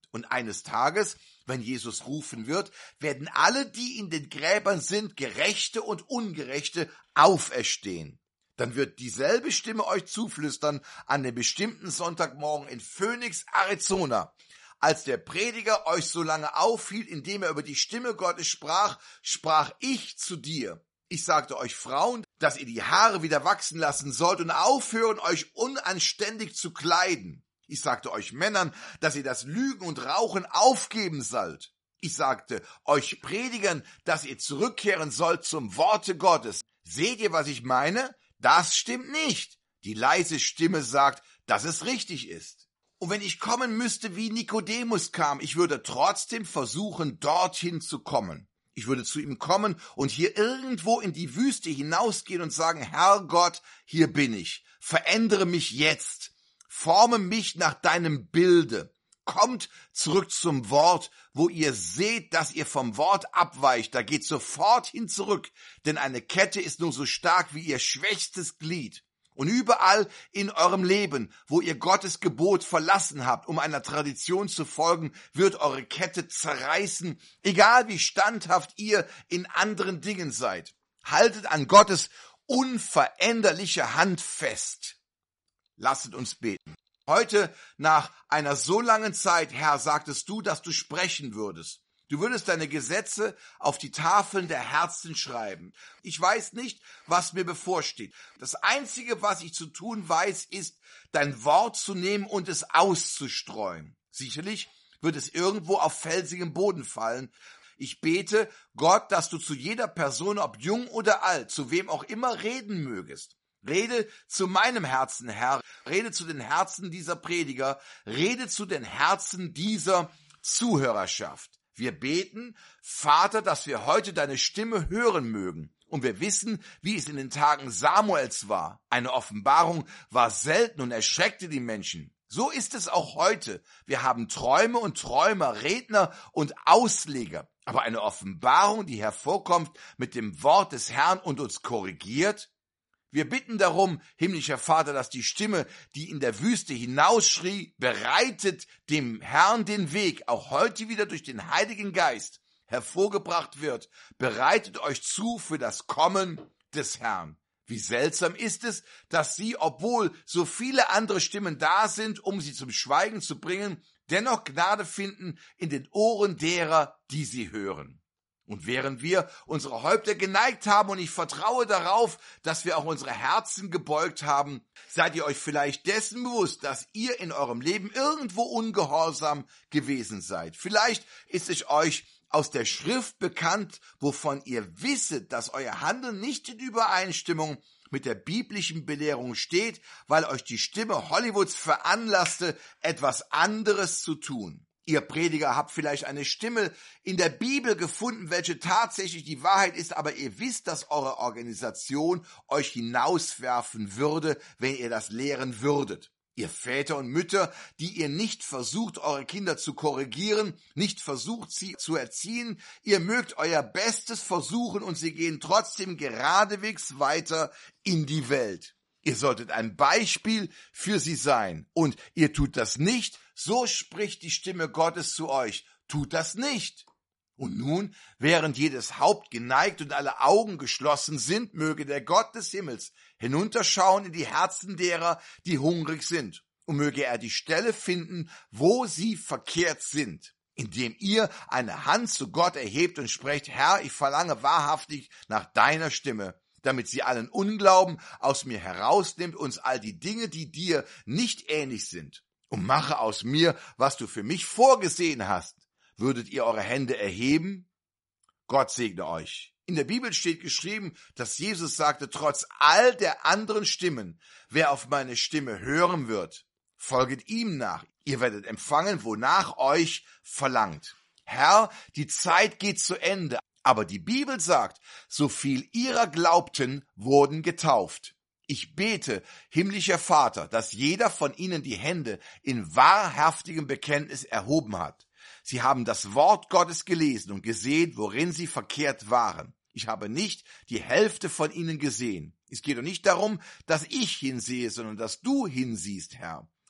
[SPEAKER 1] Und eines Tages, wenn Jesus rufen wird, werden alle, die in den Gräbern sind, Gerechte und Ungerechte, auferstehen. Dann wird dieselbe Stimme euch zuflüstern an dem bestimmten Sonntagmorgen in Phoenix, Arizona. Als der Prediger euch so lange aufhielt, indem er über die Stimme Gottes sprach, sprach ich zu dir. Ich sagte euch Frauen, dass ihr die Haare wieder wachsen lassen sollt und aufhören, euch unanständig zu kleiden. Ich sagte euch Männern, dass ihr das Lügen und Rauchen aufgeben sollt. Ich sagte euch Predigern, dass ihr zurückkehren sollt zum Worte Gottes. Seht ihr, was ich meine? Das stimmt nicht. Die leise Stimme sagt, dass es richtig ist. Und wenn ich kommen müsste, wie Nikodemus kam, ich würde trotzdem versuchen, dorthin zu kommen. Ich würde zu ihm kommen und hier irgendwo in die Wüste hinausgehen und sagen, Herr Gott, hier bin ich. Verändere mich jetzt. Forme mich nach deinem Bilde. Kommt zurück zum Wort, wo ihr seht, dass ihr vom Wort abweicht. Da geht sofort hin zurück, denn eine Kette ist nur so stark wie ihr schwächstes Glied. Und überall in eurem Leben, wo ihr Gottes Gebot verlassen habt, um einer Tradition zu folgen, wird eure Kette zerreißen, egal wie standhaft ihr in anderen Dingen seid. Haltet an Gottes unveränderliche Hand fest. Lasset uns beten. Heute, nach einer so langen Zeit, Herr, sagtest du, dass du sprechen würdest. Du würdest deine Gesetze auf die Tafeln der Herzen schreiben. Ich weiß nicht, was mir bevorsteht. Das Einzige, was ich zu tun weiß, ist, dein Wort zu nehmen und es auszustreuen. Sicherlich wird es irgendwo auf felsigem Boden fallen. Ich bete, Gott, dass du zu jeder Person, ob jung oder alt, zu wem auch immer reden mögest. Rede zu meinem Herzen, Herr. Rede zu den Herzen dieser Prediger. Rede zu den Herzen dieser Zuhörerschaft. Wir beten, Vater, dass wir heute deine Stimme hören mögen. Und wir wissen, wie es in den Tagen Samuels war. Eine Offenbarung war selten und erschreckte die Menschen. So ist es auch heute. Wir haben Träume und Träumer, Redner und Ausleger. Aber eine Offenbarung, die hervorkommt mit dem Wort des Herrn und uns korrigiert. Wir bitten darum, himmlischer Vater, dass die Stimme, die in der Wüste hinausschrie, bereitet dem Herrn den Weg, auch heute wieder durch den Heiligen Geist hervorgebracht wird. Bereitet euch zu für das Kommen des Herrn. Wie seltsam ist es, dass sie, obwohl so viele andere Stimmen da sind, um sie zum Schweigen zu bringen, dennoch Gnade finden in den Ohren derer, die sie hören. Und während wir unsere Häupter geneigt haben, und ich vertraue darauf, dass wir auch unsere Herzen gebeugt haben, seid ihr euch vielleicht dessen bewusst, dass ihr in eurem Leben irgendwo ungehorsam gewesen seid. Vielleicht ist es euch aus der Schrift bekannt, wovon ihr wisset, dass euer Handeln nicht in Übereinstimmung mit der biblischen Belehrung steht, weil euch die Stimme Hollywoods veranlasste, etwas anderes zu tun. Ihr Prediger habt vielleicht eine Stimme in der Bibel gefunden, welche tatsächlich die Wahrheit ist, aber ihr wisst, dass eure Organisation euch hinauswerfen würde, wenn ihr das lehren würdet. Ihr Väter und Mütter, die ihr nicht versucht, eure Kinder zu korrigieren, nicht versucht, sie zu erziehen, ihr mögt euer Bestes versuchen und sie gehen trotzdem geradewegs weiter in die Welt. Ihr solltet ein Beispiel für sie sein. Und ihr tut das nicht, so spricht die Stimme Gottes zu euch. Tut das nicht. Und nun, während jedes Haupt geneigt und alle Augen geschlossen sind, möge der Gott des Himmels hinunterschauen in die Herzen derer, die hungrig sind. Und möge er die Stelle finden, wo sie verkehrt sind, indem ihr eine Hand zu Gott erhebt und sprecht, Herr, ich verlange wahrhaftig nach deiner Stimme, damit sie allen Unglauben aus mir herausnimmt, uns all die Dinge, die dir nicht ähnlich sind, und mache aus mir, was du für mich vorgesehen hast. Würdet ihr eure Hände erheben? Gott segne euch. In der Bibel steht geschrieben, dass Jesus sagte, trotz all der anderen Stimmen, wer auf meine Stimme hören wird, folget ihm nach. Ihr werdet empfangen, wonach euch verlangt. Herr, die Zeit geht zu Ende. Aber die Bibel sagt, so viel ihrer glaubten, wurden getauft. Ich bete, himmlischer Vater, dass jeder von ihnen die Hände in wahrhaftigem Bekenntnis erhoben hat. Sie haben das Wort Gottes gelesen und gesehen, worin sie verkehrt waren. Ich habe nicht die Hälfte von ihnen gesehen. Es geht doch nicht darum, dass ich hinsehe, sondern dass du hinsiehst, Herr.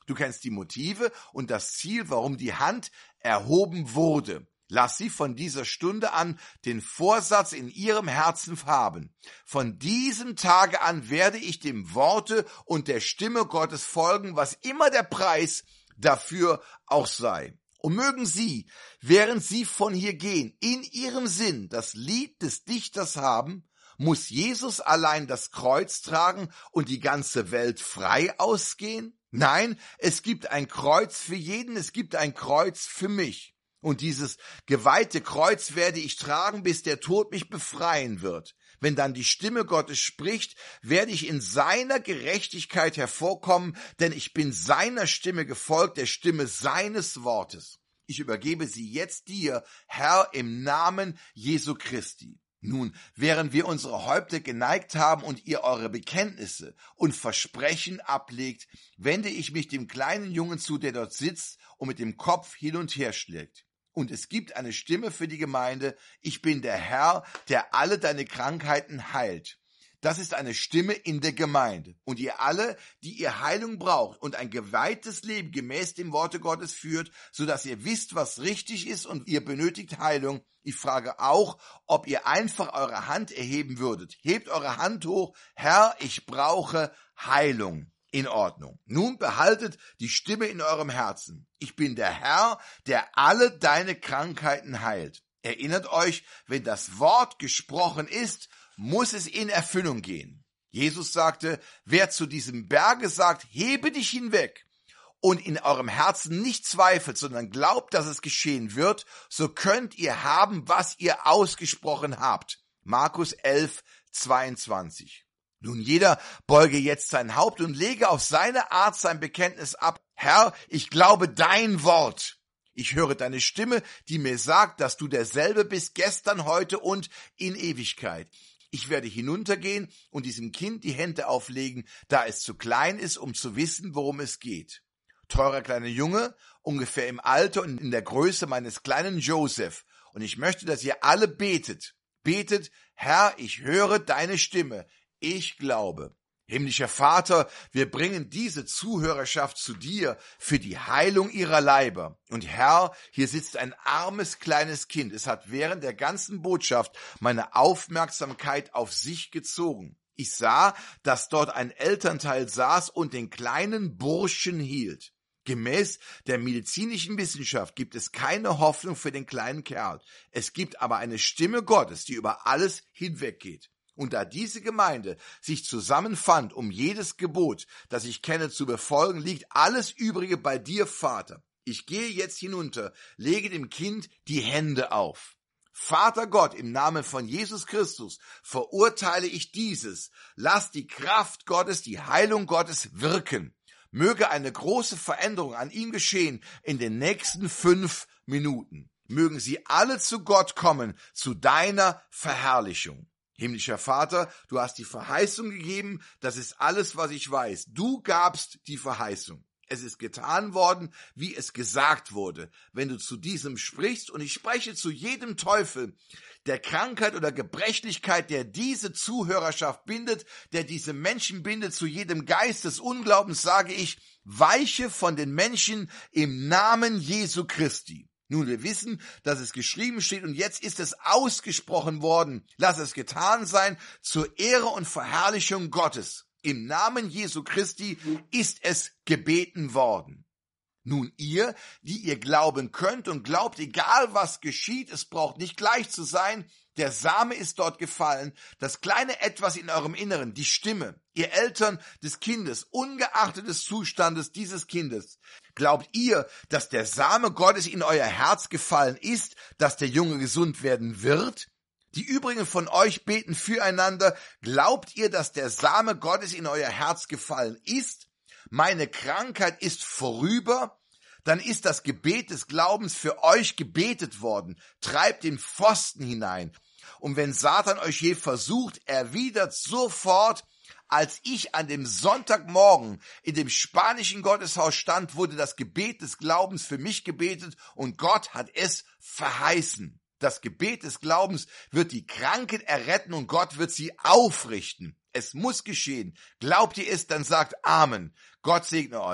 [SPEAKER 1] Du kennst die Motive und das Ziel, warum die Hand erhoben wurde. Lass sie von dieser Stunde an den Vorsatz in ihrem Herzen haben. Von diesem Tage an werde ich dem Worte und der Stimme Gottes folgen, was immer der Preis dafür auch sei. Und mögen sie, während sie von hier gehen, in ihrem Sinn das Lied des Dichters haben, muss Jesus allein das Kreuz tragen und die ganze Welt frei ausgehen? Nein, es gibt ein Kreuz für jeden, es gibt ein Kreuz für mich. Und dieses geweihte Kreuz werde ich tragen, bis der Tod mich befreien wird. Wenn dann die Stimme Gottes spricht, werde ich in seiner Gerechtigkeit hervorkommen, denn ich bin seiner Stimme gefolgt, der Stimme seines Wortes. Ich übergebe sie jetzt dir, Herr, im Namen Jesu Christi. Nun, während wir unsere Häupter geneigt haben und ihr eure Bekenntnisse und Versprechen ablegt, wende ich mich dem kleinen Jungen zu, der dort sitzt und mit dem Kopf hin und her schlägt. Und es gibt eine Stimme für die Gemeinde: Ich bin der Herr, der alle deine Krankheiten heilt. Das ist eine Stimme in der Gemeinde. Und ihr alle, die ihr Heilung braucht und ein geweihtes Leben gemäß dem Worte Gottes führt, so dass ihr wisst, was richtig ist und ihr benötigt Heilung, ich frage auch, ob ihr einfach eure Hand erheben würdet. Hebt eure Hand hoch: Herr, ich brauche Heilung. In Ordnung. Nun behaltet die Stimme in eurem Herzen. Ich bin der Herr, der alle deine Krankheiten heilt. Erinnert euch, wenn das Wort gesprochen ist, muss es in Erfüllung gehen. Jesus sagte, wer zu diesem Berge sagt, hebe dich hinweg, und in eurem Herzen nicht zweifelt, sondern glaubt, dass es geschehen wird, so könnt ihr haben, was ihr ausgesprochen habt. Markus elf, zweiundzwanzig. Nun, jeder beuge jetzt sein Haupt und lege auf seine Art sein Bekenntnis ab. Herr, ich glaube dein Wort. Ich höre deine Stimme, die mir sagt, dass du derselbe bist, gestern, heute und in Ewigkeit. Ich werde hinuntergehen und diesem Kind die Hände auflegen, da es zu klein ist, um zu wissen, worum es geht. Teurer kleiner Junge, ungefähr im Alter und in der Größe meines kleinen Joseph. Und ich möchte, dass ihr alle betet. Betet, Herr, ich höre deine Stimme. Ich glaube. Himmlischer Vater, wir bringen diese Zuhörerschaft zu dir für die Heilung ihrer Leiber. Und Herr, hier sitzt ein armes kleines Kind. Es hat während der ganzen Botschaft meine Aufmerksamkeit auf sich gezogen. Ich sah, dass dort ein Elternteil saß und den kleinen Burschen hielt. Gemäß der medizinischen Wissenschaft gibt es keine Hoffnung für den kleinen Kerl. Es gibt aber eine Stimme Gottes, die über alles hinweggeht. Und da diese Gemeinde sich zusammenfand, um jedes Gebot, das ich kenne, zu befolgen, liegt alles Übrige bei dir, Vater. Ich gehe jetzt hinunter, lege dem Kind die Hände auf. Vater Gott, im Namen von Jesus Christus verurteile ich dieses. Lass die Kraft Gottes, die Heilung Gottes wirken. Möge eine große Veränderung an ihm geschehen in den nächsten fünf Minuten. Mögen sie alle zu Gott kommen, zu deiner Verherrlichung. Himmlischer Vater, du hast die Verheißung gegeben, das ist alles, was ich weiß. Du gabst die Verheißung. Es ist getan worden, wie es gesagt wurde. Wenn du zu diesem sprichst, und ich spreche zu jedem Teufel, der Krankheit oder Gebrechlichkeit, der diese Zuhörerschaft bindet, der diese Menschen bindet, zu jedem Geist des Unglaubens, sage ich, weiche von den Menschen im Namen Jesu Christi. Nun, wir wissen, dass es geschrieben steht und jetzt ist es ausgesprochen worden. Lass es getan sein zur Ehre und Verherrlichung Gottes. Im Namen Jesu Christi ist es gebeten worden. Nun ihr, die ihr glauben könnt und glaubt, egal was geschieht, es braucht nicht gleich zu sein, der Same ist dort gefallen, das kleine Etwas in eurem Inneren, die Stimme, ihr Eltern des Kindes, ungeachtet des Zustandes dieses Kindes. Glaubt ihr, dass der Same Gottes in euer Herz gefallen ist, dass der Junge gesund werden wird? Die übrigen von euch beten füreinander. Glaubt ihr, dass der Same Gottes in euer Herz gefallen ist? Meine Krankheit ist vorüber? Dann ist das Gebet des Glaubens für euch gebetet worden. Treibt den Pfosten hinein. Und wenn Satan euch je versucht, erwidert sofort: Als ich an dem Sonntagmorgen in dem spanischen Gotteshaus stand, wurde das Gebet des Glaubens für mich gebetet und Gott hat es verheißen. Das Gebet des Glaubens wird die Kranken erretten und Gott wird sie aufrichten. Es muss geschehen. Glaubt ihr es, dann sagt Amen. Gott segne euch.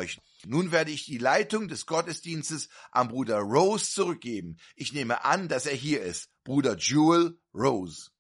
[SPEAKER 1] Nun werde ich die Leitung des Gottesdienstes an Bruder Rose zurückgeben. Ich nehme an, dass er hier ist. Bruder Jewel Rose.